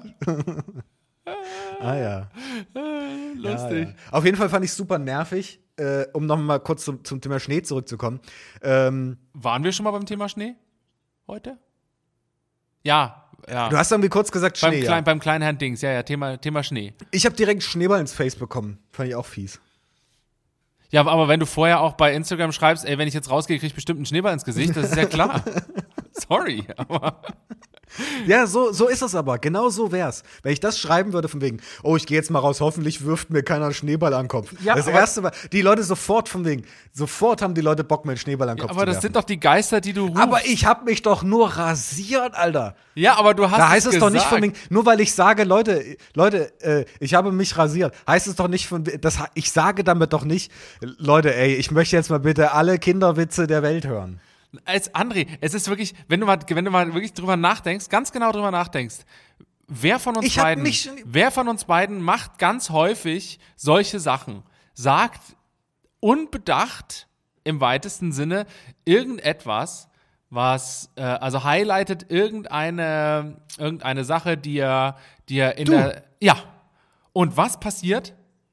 Ja. Lustig. Ja. Auf jeden Fall fand ich es super nervig, um noch mal kurz zum Thema Schnee zurückzukommen. Waren wir schon mal beim Thema Schnee heute? Ja. Du hast irgendwie kurz gesagt Schnee. Beim kleinen Herrn Dings, ja, Thema Schnee. Ich habe direkt Schneeball ins Face bekommen. Fand ich auch fies. Ja, aber wenn du vorher auch bei Instagram schreibst, ey, wenn ich jetzt rausgehe, krieg ich bestimmt einen Schneeball ins Gesicht, das ist ja klar. Sorry, aber… Ja, so ist es aber. Genau so wär's. Wenn ich das schreiben würde von wegen, ich gehe jetzt mal raus, hoffentlich wirft mir keiner einen Schneeball an den Kopf. Ja, das Erste war, die Leute sofort haben die Leute Bock, mir einen Schneeball an den Kopf zu werfen. Aber das sind doch die Geister, die du rufst. Aber ich hab mich doch nur rasiert, Alter. Ja, aber du hast da heißt es doch nicht von wegen, nur weil ich sage, Leute, ich habe mich rasiert, heißt es doch nicht von, ich sage damit doch nicht, Leute, ich möchte jetzt mal bitte alle Kinderwitze der Welt hören. André, es ist wirklich, wenn du mal wirklich drüber nachdenkst, ganz genau drüber nachdenkst, wer von uns beiden macht ganz häufig solche Sachen? Sagt unbedacht im weitesten Sinne irgendetwas, was, also highlightet irgendeine Sache, die er in der… Ja. Und was passiert?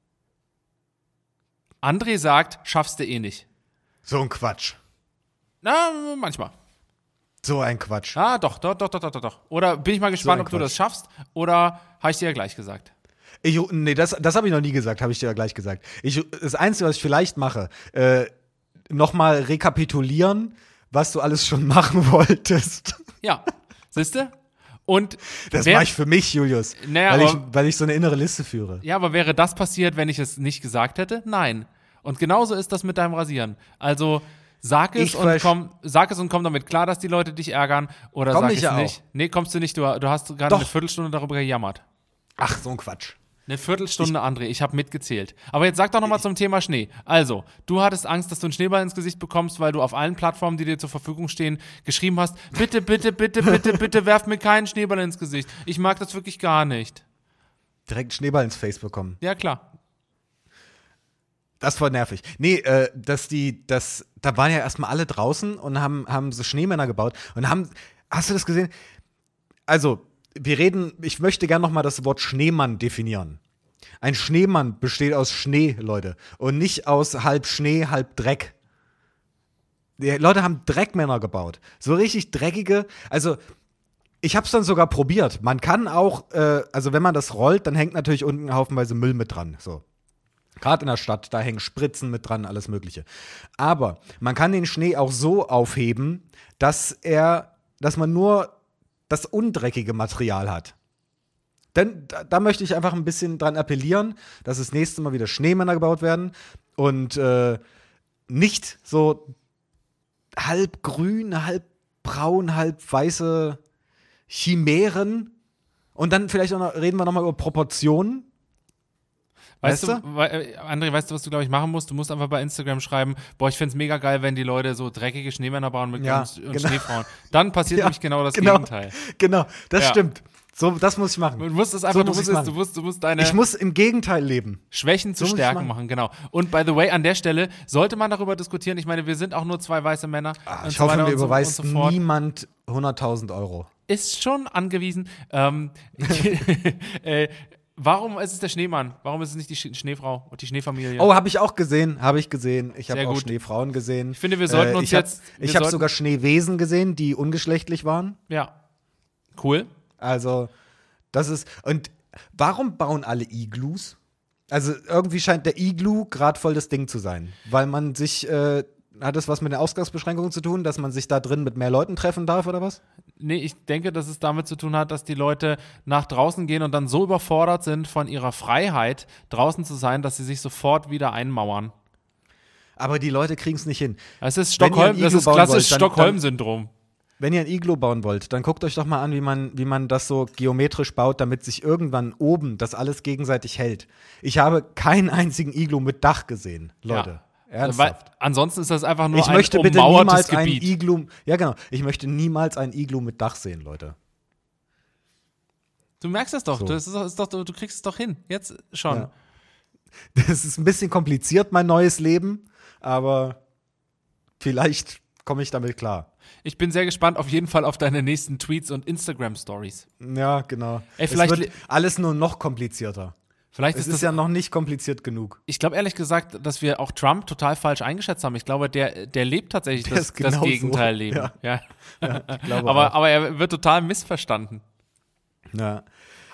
André sagt, schaffst du eh nicht. So ein Quatsch. Na, manchmal. So ein Quatsch. Ah, doch. Oder bin ich mal gespannt, ob du das schaffst, oder habe ich dir ja gleich gesagt? Nee, das habe ich noch nie gesagt, habe ich dir ja gleich gesagt. Das Einzige, was ich vielleicht mache, nochmal rekapitulieren, was du alles schon machen wolltest. Ja, siehst du? Und das mache ich für mich, Julius, weil ich so eine innere Liste führe. Ja, aber wäre das passiert, wenn ich es nicht gesagt hätte? Nein. Und genauso ist das mit deinem Rasieren. Also sag es und komm damit klar, dass die Leute dich ärgern. Oder sag es nicht. Auch. Nee, kommst du nicht. Du hast gerade eine Viertelstunde darüber gejammert. Ach, so ein Quatsch. Eine Viertelstunde, André, ich habe mitgezählt. Aber jetzt sag doch nochmal zum Thema Schnee. Also, du hattest Angst, dass du einen Schneeball ins Gesicht bekommst, weil du auf allen Plattformen, die dir zur Verfügung stehen, geschrieben hast, bitte, bitte, bitte, bitte, bitte werf mir keinen Schneeball ins Gesicht. Ich mag das wirklich gar nicht. Direkt einen Schneeball ins Face bekommen. Ja, klar. Das war nervig. Nee, da waren ja erstmal alle draußen und haben so Schneemänner gebaut und hast du das gesehen? Also, ich möchte gerne nochmal das Wort Schneemann definieren. Ein Schneemann besteht aus Schnee, Leute. Und nicht aus halb Schnee, halb Dreck. Die Leute haben Dreckmänner gebaut. So richtig dreckige, also ich hab's dann sogar probiert. Man kann auch, also wenn man das rollt, dann hängt natürlich unten haufenweise Müll mit dran. So. Gerade in der Stadt, da hängen Spritzen mit dran, alles Mögliche. Aber man kann den Schnee auch so aufheben, dass man nur das undreckige Material hat. Denn da möchte ich einfach ein bisschen dran appellieren, dass das nächste Mal wieder Schneemänner gebaut werden und nicht so halb grün, halb braun, halb weiße Chimären. Und dann vielleicht reden wir nochmal über Proportionen. Weißt du, André, weißt du, was du, glaube ich, machen musst? Du musst einfach bei Instagram schreiben, boah, ich find's mega geil, wenn die Leute so dreckige Schneemänner bauen mit Schneefrauen. Dann passiert nämlich genau das Gegenteil. Genau, das stimmt. So, das muss ich machen. Du musst es einfach, du musst deine Ich muss im Gegenteil leben. Schwächen zu Stärken machen, genau. Und by the way, an der Stelle sollte man darüber diskutieren. Ich meine, wir sind auch nur zwei weiße Männer. Ich hoffe, mir überweist niemand 100.000 Euro. Ist schon angewiesen. Warum ist es der Schneemann? Warum ist es nicht die Schneefrau und die Schneefamilie? Oh, habe ich auch gesehen. Ich habe auch Schneefrauen gesehen. Ich finde, wir sollten uns Ich habe sogar Schneewesen gesehen, die ungeschlechtlich waren. Ja. Cool. Also, das ist. Und warum bauen alle Iglus? Also, irgendwie scheint der Iglu gerade voll das Ding zu sein. Weil man sich. Hat das was mit den Ausgangsbeschränkungen zu tun, dass man sich da drin mit mehr Leuten treffen darf oder was? Nee, ich denke, dass es damit zu tun hat, dass die Leute nach draußen gehen und dann so überfordert sind von ihrer Freiheit, draußen zu sein, dass sie sich sofort wieder einmauern. Aber die Leute kriegen es nicht hin. Das ist klassisch Stockholm-Syndrom. Wenn ihr ein Iglu bauen wollt, dann guckt euch doch mal an, wie man das so geometrisch baut, damit sich irgendwann oben das alles gegenseitig hält. Ich habe keinen einzigen Iglu mit Dach gesehen, Leute. Ja. Ernsthaft. Ansonsten ist das einfach nur ein ummauertes Gebiet. Ich möchte niemals ein Iglu mit Dach sehen, Leute. Du merkst das doch. So. Du kriegst es doch hin. Jetzt schon. Ja. Das ist ein bisschen kompliziert, mein neues Leben, aber vielleicht komme ich damit klar. Ich bin sehr gespannt auf jeden Fall auf deine nächsten Tweets und Instagram-Stories. Ja, genau. Es wird alles nur noch komplizierter. Es ist ja noch nicht kompliziert genug. Ich glaube ehrlich gesagt, dass wir auch Trump total falsch eingeschätzt haben. Ich glaube, der lebt tatsächlich das Gegenteil leben. Ja. Ich glaube aber er wird total missverstanden. Ja.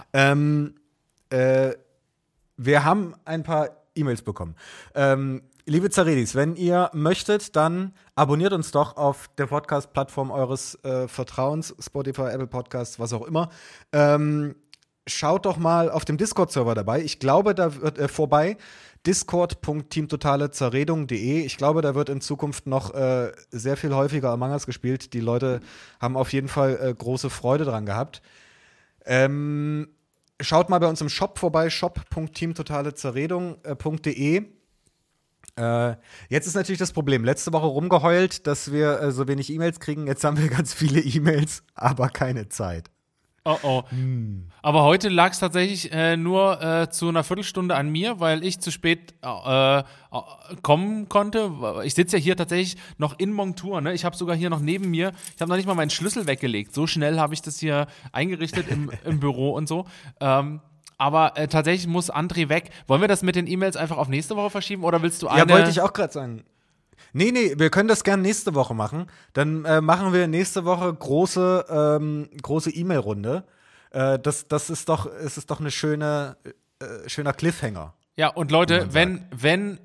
Wir haben ein paar E-Mails bekommen. Liebe Zaredis, wenn ihr möchtet, dann abonniert uns doch auf der Podcast-Plattform eures Vertrauens, Spotify, Apple Podcasts, was auch immer. Schaut doch mal auf dem Discord-Server dabei. Ich glaube, da wird vorbei. discord.teamtotalezeredung.de. Ich glaube, da wird in Zukunft noch sehr viel häufiger Among Us gespielt. Die Leute haben auf jeden Fall große Freude dran gehabt. Schaut mal bei uns im Shop vorbei, shop.teamtotalezeredung.de. Jetzt ist natürlich das Problem. Letzte Woche rumgeheult, dass wir so wenig E-Mails kriegen. Jetzt haben wir ganz viele E-Mails, aber keine Zeit. Oh. Aber heute lag es tatsächlich nur zu einer Viertelstunde an mir, weil ich zu spät kommen konnte. Ich sitze ja hier tatsächlich noch in Montur, ne? Ich habe sogar hier noch neben mir, ich habe noch nicht mal meinen Schlüssel weggelegt. So schnell habe ich das hier eingerichtet im Büro und so. Aber tatsächlich muss André weg. Wollen wir das mit den E-Mails einfach auf nächste Woche verschieben oder willst du eine? Ja, wollte ich auch gerade sagen. Nee, wir können das gerne nächste Woche machen. Dann machen wir nächste Woche große E-Mail-Runde. Es ist doch eine schöne schöner Cliffhanger. Ja, und Leute, wenn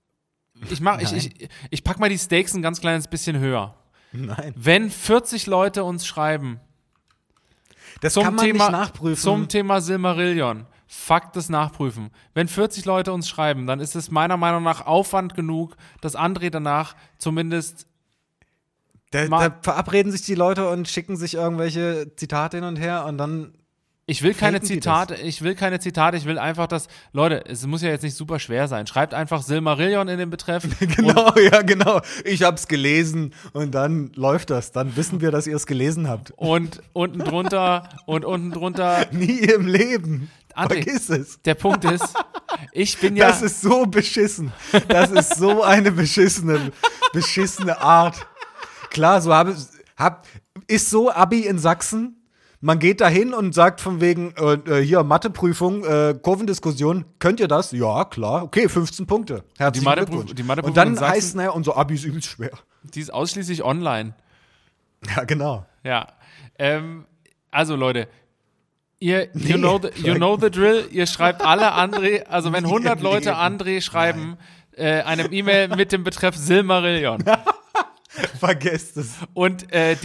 ich pack mal die Stakes ein ganz kleines bisschen höher. Nein. Wenn 40 Leute uns schreiben Das kann man nicht nachprüfen. zum Thema Silmarillion, Fakt des Nachprüfen. Wenn 40 Leute uns schreiben, dann ist es meiner Meinung nach Aufwand genug, dass André danach zumindest Da verabreden sich die Leute und schicken sich irgendwelche Zitate hin und her und dann. Ich will keine Zitate, ich will einfach, dass, Leute, es muss ja jetzt nicht super schwer sein. Schreibt einfach Silmarillion in den Betreff. Genau. Ich hab's gelesen und dann läuft das. Dann wissen wir, dass ihr es gelesen habt. Und unten drunter. Nie im Leben. André, vergiss es. Der Punkt ist, ich bin ja. Das ist so beschissen. Das ist so eine beschissene Art. Klar, ist so Abi in Sachsen. Man geht da hin und sagt von wegen, hier, Matheprüfung, Kurvendiskussion, könnt ihr das? Ja, klar. Okay, 15 Punkte. Herzlichen Glückwunsch. Die Matheprüfung und dann in Sachsen, heißt es, naja, unser Abi ist übelst schwer. Die ist ausschließlich online. Ja, genau. Ja. Also, Leute, you know the drill. Ihr schreibt alle André, also wenn 100 Leute André schreiben, einem E-Mail mit dem Betreff Silmarillion. Vergesst es. Und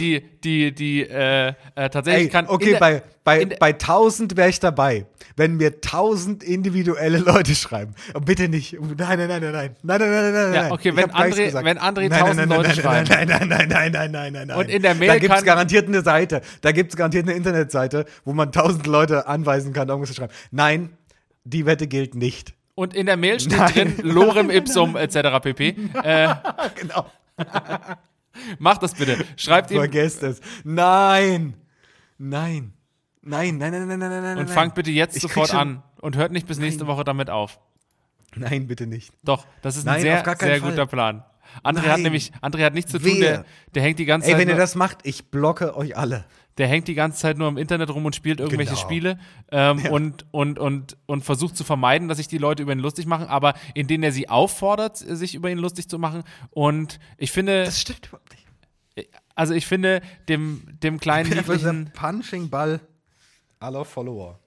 tatsächlich kann. Okay, bei 1000 wäre ich dabei. Wenn mir 1000 individuelle Leute schreiben. Bitte nicht. Nein. Ja, okay, wenn André 1000 Leute schreiben. Nein. Und in der Mail da gibt's garantiert eine Seite. Da gibt's garantiert eine Internetseite, wo man 1000 Leute anweisen kann, irgendwas zu schreiben. Nein, die Wette gilt nicht. Und in der Mail steht drin, lorem ipsum, etc. pp. Genau. Macht das bitte. Schreibt ihm. Vergesst es. Nein. Und fangt bitte jetzt sofort an. Und hört nicht bis nächste Woche damit auf. Nein, bitte nicht. Doch, das ist ein sehr guter Plan. André hat nichts zu tun, der hängt die ganze Zeit. Wenn ihr das macht, ich blocke euch alle. Der hängt die ganze Zeit nur im Internet rum und spielt irgendwelche Spiele und versucht zu vermeiden, dass sich die Leute über ihn lustig machen, aber in denen er sie auffordert, sich über ihn lustig zu machen. Und ich finde. Das stimmt überhaupt nicht. Also ich finde, dem kleinen niedlichen Punching-Ball aller Follower.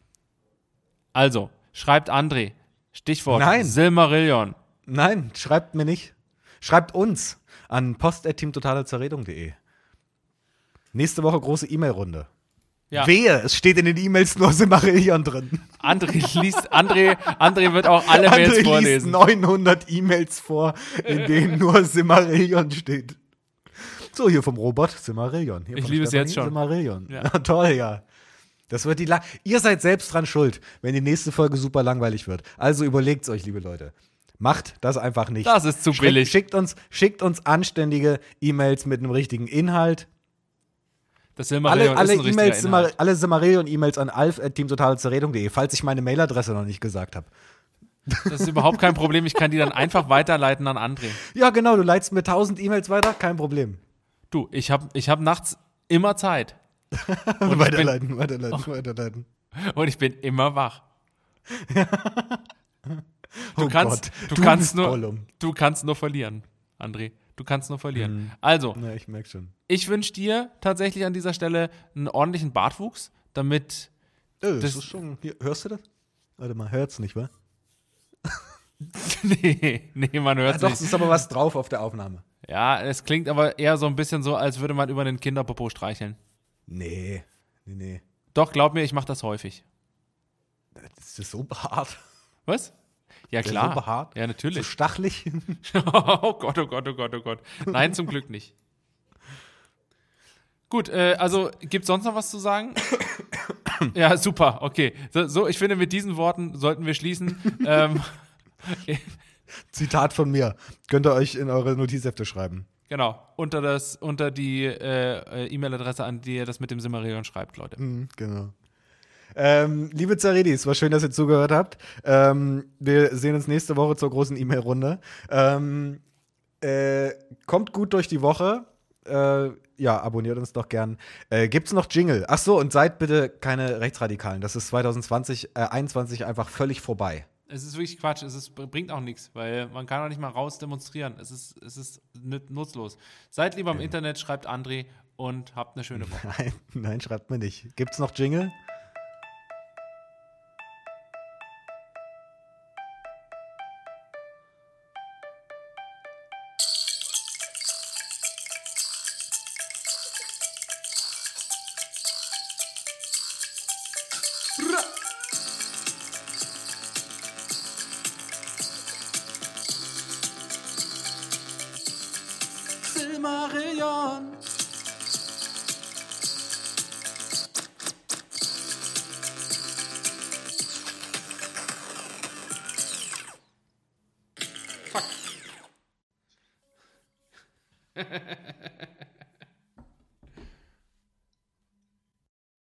Also, schreibt André. Stichwort Nein. Silmarillion. Nein, schreibt mir nicht. Schreibt uns an post@teamtotalezeredung.de. Nächste Woche große E-Mail-Runde. Ja. Wehe, es steht in den E-Mails nur Silmarillion drin. André wird auch alle Mails vorlesen. André liest 900 E-Mails vor, in denen nur Silmarillion steht. So, hier vom Robert, Silmarillion. Ich liebe es jetzt schon. Silmarillion. Ja. Toll, ja. Das wird ihr seid selbst dran schuld, wenn die nächste Folge super langweilig wird. Also überlegt's euch, liebe Leute. Macht das einfach nicht. Das ist zu billig. Schickt uns anständige E-Mails mit einem richtigen Inhalt. Das Silmarillion ist ein richtiger Inhalt. Alle Silmarillion-E-Mails an alf@teamtotalezeredung.de, falls ich meine Mailadresse noch nicht gesagt habe. Das ist überhaupt kein Problem. Ich kann die dann einfach weiterleiten an André. Ja, genau. Du leitest mir 1000 E-Mails weiter. Kein Problem. Du, ich hab nachts immer Zeit. Weiterleiten. Und ich bin immer wach. Du kannst nur verlieren, André. Du kannst nur verlieren. Also, ja, ich merke schon. Ich wünsche dir tatsächlich an dieser Stelle einen ordentlichen Bartwuchs, damit. Das ist schon. Hier, hörst du das? Warte mal, hört's nicht, wa? nee, man hört's doch, nicht. es ist aber was drauf auf der Aufnahme. Ja, es klingt aber eher so ein bisschen so, als würde man über den Kinderpopo streicheln. Nee. Doch, glaub mir, ich mache das häufig. Das ist so behaart. Was? Ja, klar. So behaart? Ja, natürlich. So stachelig? Oh Gott. Nein, zum Glück nicht. Gut, also gibt's sonst noch was zu sagen? Ja, super, okay. So, ich finde, mit diesen Worten sollten wir schließen. Zitat von mir. Könnt ihr euch in eure Notizhefte schreiben. Genau, unter die E-Mail-Adresse, an die ihr das mit dem Silmarillion schreibt, Leute. Genau. Liebe Zaredis, war schön, dass ihr zugehört habt. Wir sehen uns nächste Woche zur großen E-Mail-Runde. Kommt gut durch die Woche. Ja, abonniert uns doch gern. Gibt's noch Jingle? Ach so, und seid bitte keine Rechtsradikalen. Das ist 2021 einfach völlig vorbei. Es ist wirklich Quatsch. Bringt auch nichts, weil man kann auch nicht mal raus demonstrieren. Es ist nutzlos. Seid lieber im Internet, schreibt André und habt eine schöne Woche. Nein, schreibt mir nicht. Gibt's noch Jingle? Silmarillion. Fuck.